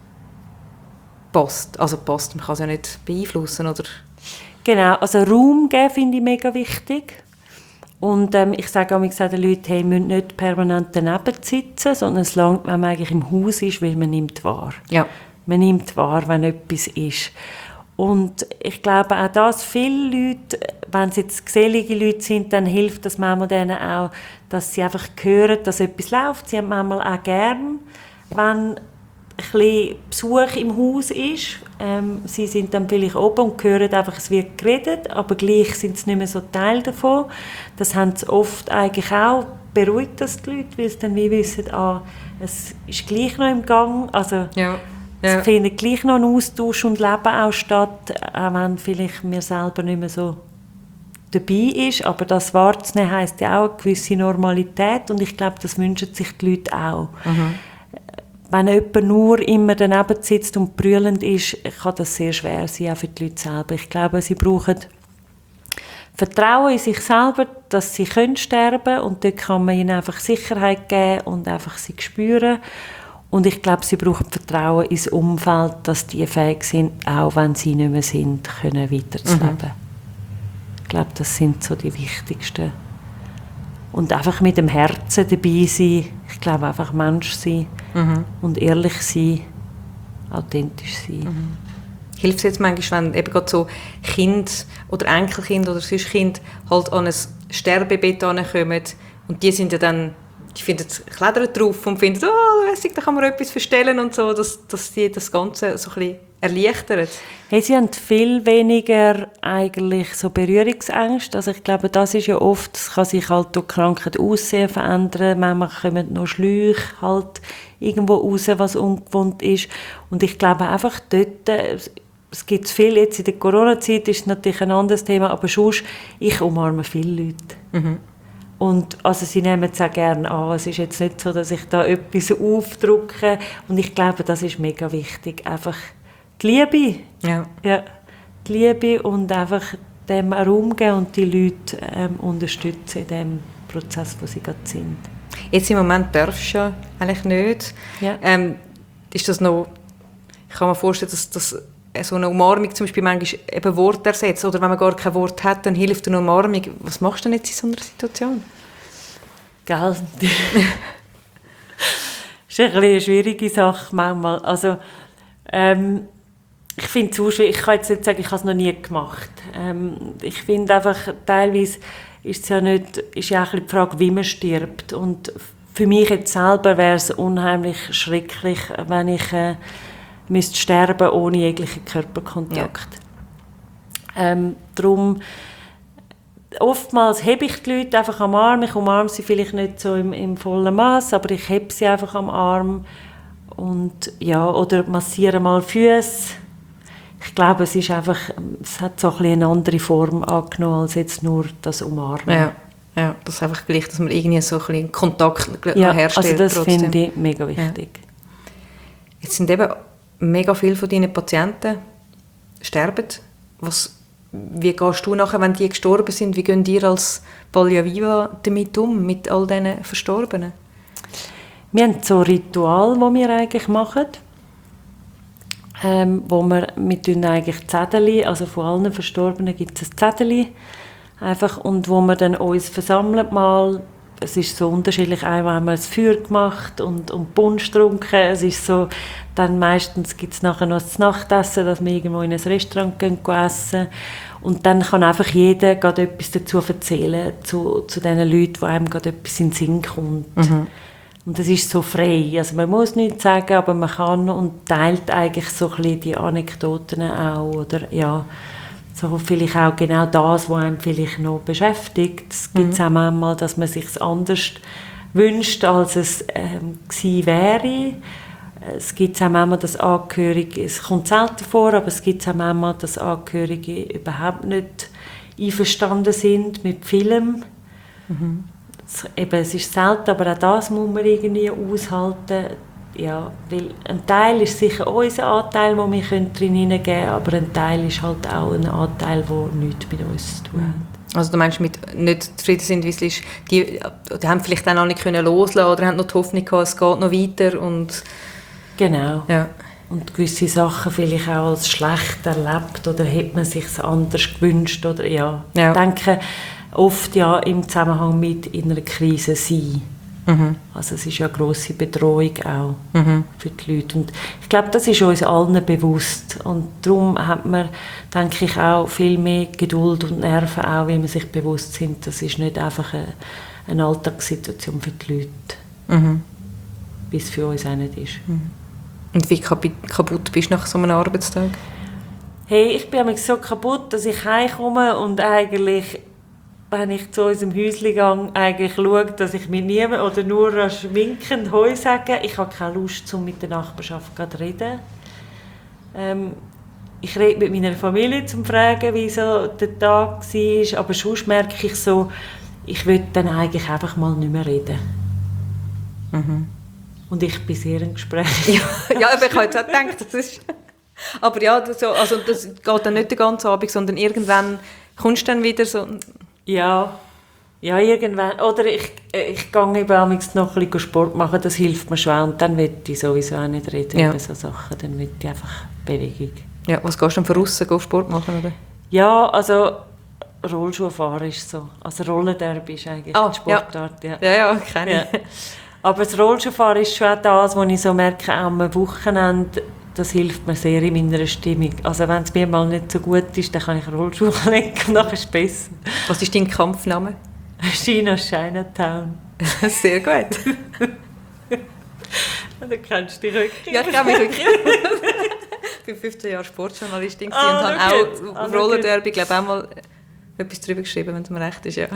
passt. Also passt, man kann es ja nicht beeinflussen, oder? Genau, also Raum geben finde ich mega wichtig. Und ähm, ich sage auch den Leuten, hey, ihr müsst nicht permanent daneben sitzen, sondern es langt, wenn man eigentlich im Haus ist, weil man nimmt wahr. Ja. Man nimmt wahr, wenn etwas ist. Und ich glaube auch, dass viele Leute, wenn es jetzt gesellige Leute sind, dann hilft das manchmal denen auch, dass sie einfach hören, dass etwas läuft. Sie haben manchmal auch gern, wenn ein bisschen Besuch im Haus ist. Ähm, sie sind dann vielleicht oben und hören einfach, es wird geredet, aber gleich sind sie nicht mehr so Teil davon. Das haben sie oft eigentlich auch, beruhigt das die Leute, weil sie dann wie wissen, ah, es ist gleich noch im Gang. Also, ja. Es ja. findet gleich noch ein Austausch und Leben auch statt, auch wenn vielleicht mir selber nicht mehr so dabei ist. Aber das wahrzunehmen heisst ja auch eine gewisse Normalität und ich glaube, das wünschen sich die Leute auch. Mhm. Wenn jemand nur immer daneben sitzt und brüllend ist, kann das sehr schwer sein, auch für die Leute selber. Ich glaube, sie brauchen Vertrauen in sich selber, dass sie können sterben und dort kann man ihnen einfach Sicherheit geben und einfach sie spüren. Und ich glaube, sie brauchen Vertrauen ins Umfeld, dass die fähig sind, auch wenn sie nicht mehr sind, können weiterzuleben. Mhm. Ich glaube, das sind so die wichtigsten. Und einfach mit dem Herzen dabei sein. Ich glaube, einfach Mensch sein mhm. und ehrlich sein, authentisch sein. Mhm. Hilft es jetzt manchmal, wenn eben gerade so Kind oder Enkelkind oder sonst Kind halt an ein Sterbebett kommen und die sind ja dann, die finden, klettern drauf und finden, oh, lässig, da kann man etwas verstellen und so, dass, dass die das Ganze so ein bisschen erleichtert. Hey, sie haben viel weniger eigentlich so Berührungsängste. Also ich glaube, das ist ja oft, es kann sich halt durch Krankheit Aussehen verändern. Manchmal kommen noch Schläuche halt irgendwo raus, was ungewohnt ist. Und ich glaube einfach dort, es gibt viel, jetzt in der Corona-Zeit ist natürlich ein anderes Thema, aber sonst, ich umarme viele Leute. Mhm. Und also sie nehmen es auch gerne an. Es ist jetzt nicht so, dass ich da etwas aufdrücke. Und ich glaube, das ist mega wichtig. Einfach die Liebe. Ja. Ja, die Liebe und einfach dem Raum geben und die Leute ähm, unterstützen in dem Prozess, wo sie gerade sind. Jetzt im Moment darfst du ja eigentlich nicht. Ja. Ähm, ist das noch, ich kann mir vorstellen, dass das so eine Umarmung zum Beispiel manchmal eben Wort ersetzt oder wenn man gar kein Wort hat, dann hilft eine Umarmung. Was machst du denn jetzt in so einer Situation? Gell? Das ist ein bisschen eine schwierige Sache manchmal. Also, ähm, ich finde es so schwierig. Ich kann jetzt nicht sagen, ich habe es noch nie gemacht. Ähm, ich finde einfach, teilweise ist es ja nicht, ist ja auch ein bisschen die Frage, wie man stirbt. Und für mich jetzt selber wäre es unheimlich schrecklich, wenn ich äh, müsste sterben ohne jeglichen Körperkontakt. Ja. Ähm, darum, oftmals hebe ich die Leute einfach am Arm. Ich umarme sie vielleicht nicht so im, im vollen Maß, aber ich hebe sie einfach am Arm. Und, ja, oder massiere mal Füße. Ich glaube, es ist einfach, es hat so ein bisschen eine andere Form angenommen als jetzt nur das Umarmen. Ja, ja, das ist einfach gleich, dass man irgendwie so ein bisschen Kontakt ja, herstellt. Also das trotzdem. finde ich mega wichtig. Ja. Jetzt sind eben mega viele von deinen Patienten sterben. Was, wie gehst du nachher, wenn die gestorben sind, wie gehen ihr als Pallia Viva damit um, mit all diesen Verstorbenen? Wir haben so ein Ritual, das wir eigentlich machen. Ähm, wo wir, wir tun eigentlich Zettel, also von allen Verstorbenen gibt es ein Zettel, einfach, und wo wir dann uns versammeln mal. Es ist so unterschiedlich, einmal haben wir ein Feuer gemacht und, und Punsch getrunken. Es ist so, dann meistens gibt es nachher noch das Nachtessen, dass wir irgendwo in ein Restaurant gehen, gehen essen. Und dann kann einfach jeder gerade etwas dazu erzählen, zu, zu den Leuten, wo einem gerade etwas in den Sinn kommt. Mhm. Und das ist so frei. Also man muss nichts sagen, aber man kann und teilt eigentlich so ein bisschen die Anekdoten auch. Oder ja, so vielleicht auch genau das, was einem vielleicht noch beschäftigt. Es gibt es mhm. auch manchmal, dass man sich anders wünscht, als es ähm, gewesen wäre. Es gibt auch manchmal, dass Angehörige, es kommt selten vor, aber es gibt auch manchmal, dass Angehörige überhaupt nicht einverstanden sind mit vielem. Mhm. Eben, es ist selten, aber auch das muss man irgendwie aushalten. Ja, weil ein Teil ist sicher unser Anteil, den wir drin hineingeben können, aber ein Teil ist halt auch ein Anteil, der nichts mit uns zu tun hat. Also du meinst, mit nicht zufrieden sind, wie es ist, die, die haben vielleicht auch noch nicht können loslassen oder haben noch die Hoffnung gehabt, es geht noch weiter und... Genau. Ja. Und gewisse Sachen vielleicht auch als schlecht erlebt oder hätte man sich es anders gewünscht oder ja. ja. Ich denke, oft ja im Zusammenhang mit in einer Krise sein. Mhm. Also es ist ja eine grosse Bedrohung auch mhm. für die Leute. Und ich glaube, das ist uns allen bewusst. Und darum hat man, denke ich, auch viel mehr Geduld und Nerven, auch wenn wir sich bewusst sind, das ist nicht einfach eine, eine Alltagssituation für die Leute, mhm. wie es für uns auch nicht ist. Mhm. Und wie kaputt bist du nach so einem Arbeitstag? Hey, ich bin so kaputt, dass ich heimkomme und eigentlich, wenn ich zu unserem Häuschen gehe, eigentlich schaue, dass ich mit niemandem oder nur schminkend Heu sage. Ich habe keine Lust, um mit der Nachbarschaft zu reden. Ähm, ich rede mit meiner Familie, um zu fragen, wie so der Tag war. Aber sonst merke ich so, ich will dann eigentlich einfach mal nicht mehr reden. Mhm. Und ich bin sehr im Gespräch. ja, ja, aber ich habe jetzt auch gedacht, das ist... Aber ja, das, also das geht dann nicht den ganzen Abend, sondern irgendwann kommst du dann wieder so... Ja, ja, irgendwann. Oder ich, ich gehe eben noch ein bisschen Sport machen, das hilft mir schon. Und dann will ich sowieso auch nicht reden ja. über so Sachen. Dann will ich einfach Bewegung. Ja, was gehst du dann von aussen, gehst Sport machen, oder? Ja, also Rollschuhfahren ist so. Also Rollenderby ist eigentlich ah, die Sportart. Ja, ja, ja, kenne ich. Ja. Aber das Rollschuhfahren ist schon auch das, was ich so merke, auch am Wochenende, das hilft mir sehr in meiner Stimmung. Also wenn es mir mal nicht so gut ist, dann kann ich Rollschuhe legen und nachher ist es besser. Was ist dein Kampfname? China Chinatown. Sehr gut. Du kennst dich wirklich. Ja, ich kenne mich wirklich. Ich war fünfzehn Jahre Sportjournalistin oh, und habe auch auf oh, Rollenderby, glaube ich, auch mal etwas darüber geschrieben, wenn es mir recht ist. Ja.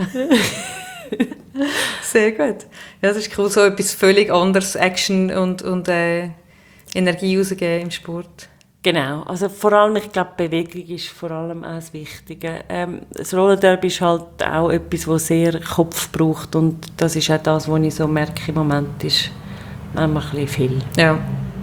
Sehr gut. Ja, das ist cool, so etwas völlig anderes, Action und, und äh, Energie rausgeben im Sport. Genau, also vor allem, ich glaube, Bewegung ist vor allem auch das Wichtige. Ähm, das Rollenderby ist halt auch etwas, das sehr Kopf braucht und das ist auch das, was ich so merke im Moment, ist manchmal ein bisschen viel. Ja.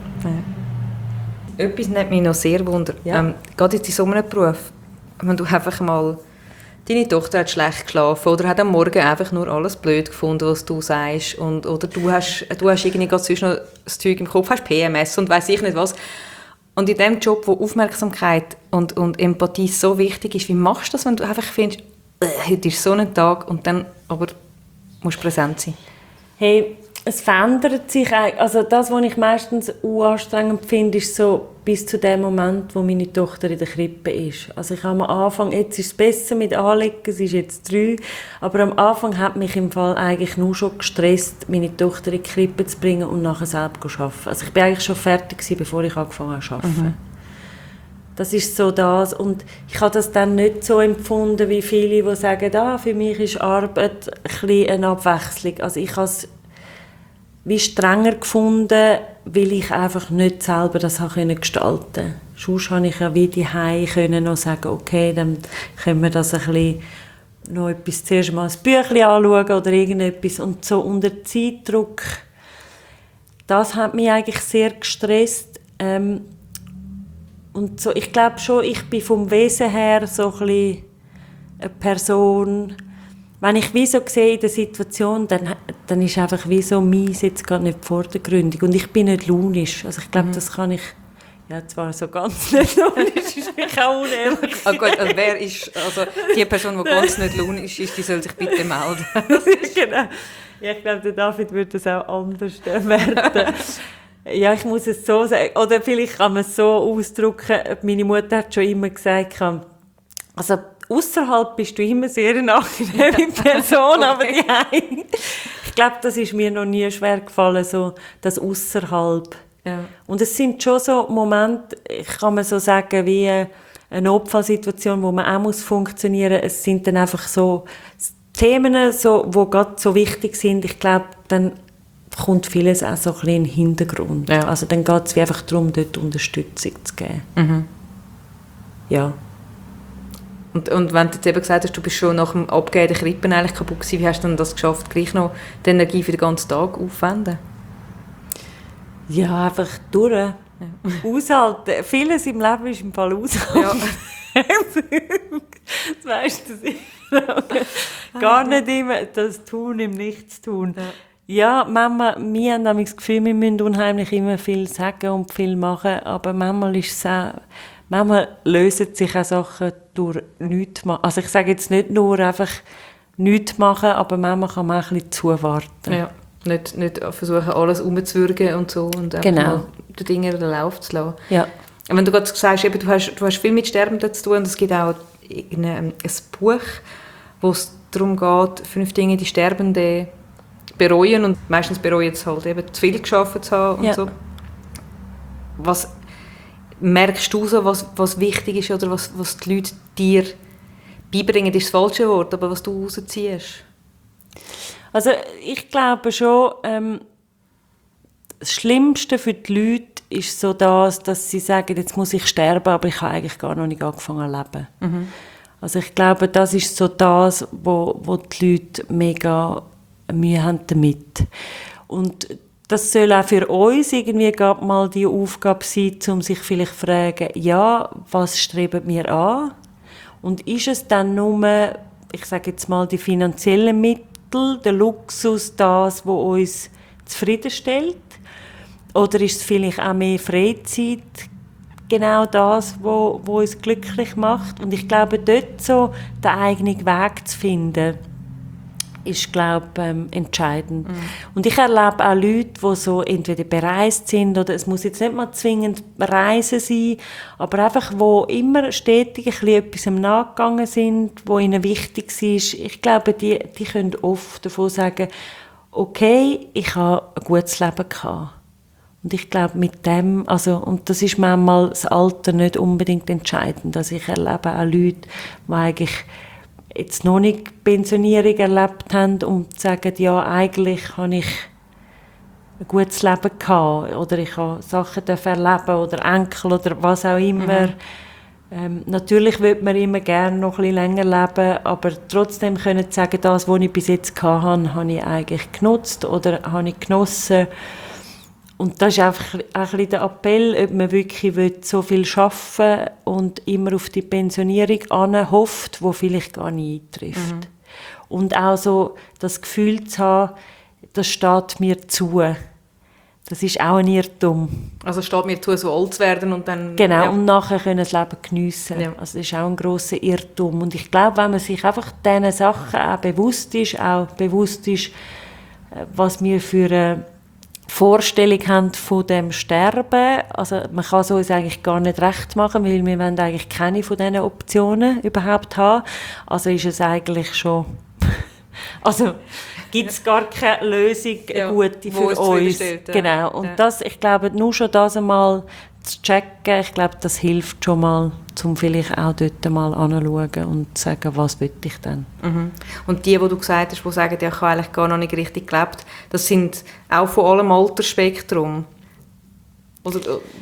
ja. Etwas nimmt mich noch sehr wunder. Ja. Ähm, gerade jetzt in so einem Beruf, wenn du einfach mal... Deine Tochter hat schlecht geschlafen oder hat am Morgen einfach nur alles blöd gefunden, was du sagst. Und, oder du hast, du hast irgendwie gerade sonst noch das Zeug im Kopf, hast P M S und weiss ich nicht was. Und in dem Job, wo Aufmerksamkeit und, und Empathie so wichtig ist, wie machst du das, wenn du einfach findest, äh, heute ist so ein Tag und dann aber musst du präsent sein? Hey, es verändert sich eigentlich. Also das, was ich meistens anstrengend finde, ist so bis zu dem Moment, wo meine Tochter in der Krippe ist. Also ich habe am Anfang, jetzt ist es besser mit Anlegen, sie ist jetzt drei, aber am Anfang hat mich im Fall eigentlich nur schon gestresst, meine Tochter in die Krippe zu bringen und nachher selber zu arbeiten. Also ich bin eigentlich schon fertig gewesen, bevor ich angefangen habe zu arbeiten. Mhm. Das ist so das. Und ich habe das dann nicht so empfunden, wie viele, die sagen, ah, für mich ist Arbeit ein bisschen eine Abwechslung. Also ich habe es wie strenger gefunden, weil ich einfach nicht selber das gestalten konnte. Sonst konnte ich ja wie die Hause noch sagen, okay, dann können wir das ein bisschen noch etwas, zuerst mal ein Büchlein anschauen oder irgendetwas. Und so unter Zeitdruck, das hat mich eigentlich sehr gestresst. Ähm, und so, ich glaube schon, ich bin vom Wesen her so ein bisschen eine Person, wenn ich wie so sehe in der Situation, dann, dann ist einfach wie so meins jetzt gar nicht vordergründig. Und ich bin nicht launisch. Also ich glaube, mhm. das kann ich, ja zwar so ganz nicht launisch, ist mich auch unehrlich. Ah gut, also wer ist, also die Person, die ganz nicht launisch ist, die soll sich bitte melden. Genau. Ja, ich glaube, der David würde das auch anders werten. Ja, ich muss es so sagen, oder vielleicht kann man es so ausdrücken, meine Mutter hat schon immer gesagt, also ausserhalb bist du immer sehr eine angenehme Person, aber die ich glaube, das ist mir noch nie schwer gefallen, so das ausserhalb. Ja. Und es sind schon so Momente, ich kann man so sagen, wie eine Notfallsituation, wo man auch muss funktionieren. Es sind dann einfach so Themen, so, wo gerade so wichtig sind. Ich glaube, dann kommt vieles auch so ein bisschen in den Hintergrund. Ja. Also dann geht es wie einfach darum, dort Unterstützung zu geben. Mhm. Ja. Und, und wenn du jetzt eben gesagt hast, du bist schon nach dem Abgeben der Krippen eigentlich kaputt gewesen, wie hast du denn das geschafft, gleich noch die Energie für den ganzen Tag aufzuwenden? Ja, einfach durch. Ja. Aushalten. Vieles im Leben ist im Fall aushalten. Ja. Das weisst du sicher. Gar nicht immer das Tun im Nichtstun. Ja. Ja, manchmal, wir haben das Gefühl, wir müssen unheimlich immer viel sagen und viel machen, aber manchmal ist es auch, manchmal lösen sich auch Sachen durch nichts machen. Also ich sage jetzt nicht nur einfach nichts machen, aber manchmal kann man auch ein bisschen zuwarten. Ja, nicht, nicht versuchen, alles umzuwürgen und so und einfach genau. mal die Dinge in den Lauf zu lassen. Ja. Und wenn du gerade sagst, eben, du, hast, du hast viel mit Sterbenden zu tun und es gibt auch ein, ein Buch, wo es darum geht, fünf Dinge, die Sterbenden bereuen und meistens bereuen es halt eben zu viel gearbeitet zu haben und ja. so. Was merkst du so, was, was wichtig ist oder was, was die Leute dir beibringen, ist das falsche Wort, aber was du rausziehst? Also ich glaube schon, ähm, das Schlimmste für die Leute ist so das, dass sie sagen, jetzt muss ich sterben, aber ich habe eigentlich gar noch nicht angefangen zu leben. Mhm. Also ich glaube, das ist so das, wo, wo die Leute mega Mühe haben damit. Und das soll auch für uns irgendwie mal die Aufgabe sein, um sich vielleicht zu fragen, ja, was streben wir an? Und ist es dann nur, ich sage jetzt mal, die finanziellen Mittel, der Luxus, das, was uns zufriedenstellt? Oder ist es vielleicht auch mehr Freizeit, genau das, was uns glücklich macht? Und ich glaube, dort so den eigenen Weg zu finden, ist, glaube ich, ähm, entscheidend. Mhm. Und ich erlebe auch Leute, die so entweder bereist sind, oder es muss jetzt nicht mal zwingend Reisen sein, aber einfach, die immer stetig ein bisschen etwas nachgegangen sind, was ihnen wichtig ist. Ich glaube, die, die können oft davon sagen, okay, ich habe ein gutes Leben gehabt. Und ich glaube, mit dem, also, und das ist manchmal das Alter nicht unbedingt entscheidend. Also ich erlebe auch Leute, die eigentlich jetzt noch nicht Pensionierung erlebt haben, um zu sagen, ja, eigentlich habe ich ein gutes Leben gehabt oder ich habe Sachen erleben oder Enkel oder was auch immer. Mhm. Ähm, natürlich würde man immer gerne noch ein bisschen länger leben, aber trotzdem können sie sagen, das, was ich bis jetzt hatte, habe ich eigentlich genutzt oder habe ich genossen. Und das ist einfach ein bisschen der Appell, ob man wirklich so viel arbeiten und immer auf die Pensionierung hofft, die vielleicht gar nicht eintrifft. Mhm. Und auch so das Gefühl zu haben, das steht mir zu. Das ist auch ein Irrtum. Also steht mir zu, so alt zu werden und dann... Genau, ja. Und nachher können das Leben geniessen. Ja. Also das ist auch ein grosser Irrtum. Und ich glaube, wenn man sich einfach diesen Sachen auch bewusst ist, auch bewusst ist, was wir für eine Vorstellung haben von dem Sterben. Also man kann es uns eigentlich gar nicht recht machen, weil wir wollen eigentlich keine von diesen Optionen überhaupt haben. Also ist es eigentlich schon... also gibt es gar keine Lösung, eine ja, gute für uns. Ja. Genau. Und ja. das, ich glaube, nur schon das einmal zu checken, ich glaube, das hilft schon mal, um vielleicht auch dort mal anzuschauen und zu sagen, was will ich denn. Mhm. Und die, die du gesagt hast, die sagen, ja, ich habe eigentlich gar noch nicht richtig gelebt, das sind auch von allem Altersspektrum? Oder?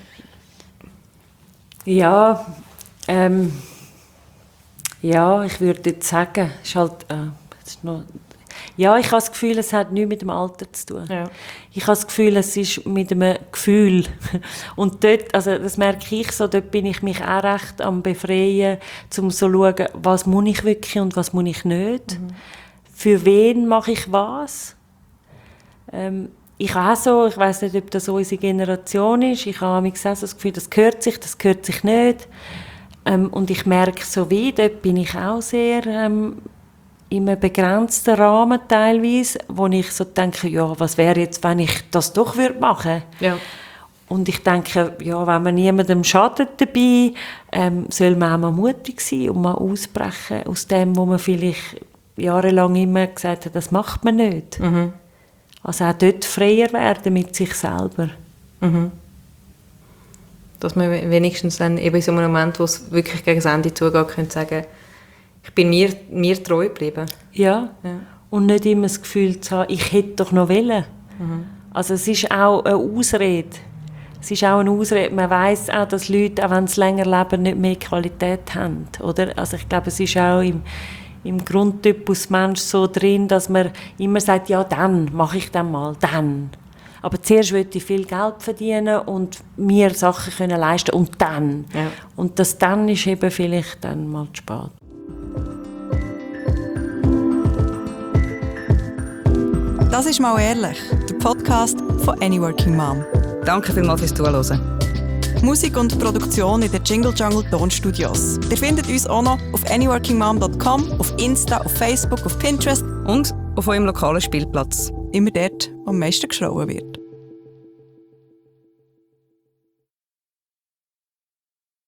Ja, ähm, ja, ich würde jetzt sagen, es ist halt, äh, es ist noch, ja, ich habe das Gefühl, es hat nichts mit dem Alter zu tun. Ja. Ich habe das Gefühl, es ist mit einem Gefühl. Und dort, also das merke ich so, dort bin ich mich auch recht am Befreien, um so zu schauen, was muss ich wirklich und was muss ich nicht. Mhm. Für wen mache ich was? Ähm, ich habe auch so, ich weiss nicht, ob das so unsere Generation ist, ich habe auch so das Gefühl, das gehört sich, das gehört sich nicht. Ähm, und ich merke so wie, dort bin ich auch sehr... Ähm, in einem begrenzten Rahmen teilweise, wo ich so denke, ja, was wäre jetzt, wenn ich das doch würde machen? Ja. Und ich denke, ja, wenn man niemandem schadet dabei, ähm, soll man auch mal mutig sein und mal ausbrechen aus dem, wo man vielleicht jahrelang immer gesagt hat, das macht man nicht. Mhm. Also auch dort freier werden mit sich selber. Mhm. Dass man wenigstens dann eben in so einem Moment, wo es wirklich gegen das Ende zugeht, könnte sagen, ich bin mir, mir treu geblieben. Ja. ja, und nicht immer das Gefühl zu haben, ich hätte doch noch wollen. Mhm. Also es ist auch eine Ausrede. Es ist auch eine Ausrede. Man weiss auch, dass Leute, auch wenn sie länger leben, nicht mehr Qualität haben. Oder? Also ich glaube, es ist auch im, im Grundtypus Mensch so drin, dass man immer sagt, ja, dann mache ich dann mal, dann. Aber zuerst will ich viel Geld verdienen und mir Sachen können leisten und dann. Ja. Und das dann ist eben vielleicht dann mal zu spät. Das ist «Mal ehrlich», der Podcast von Any Working Mom. Danke vielmals fürs Zuhören. Musik und Produktion in den Jingle Jungle Tonstudios. Ihr findet uns auch noch auf any working mom dot com, auf Insta, auf Facebook, auf Pinterest und auf eurem lokalen Spielplatz. Immer dort, wo am meisten geschrauen wird.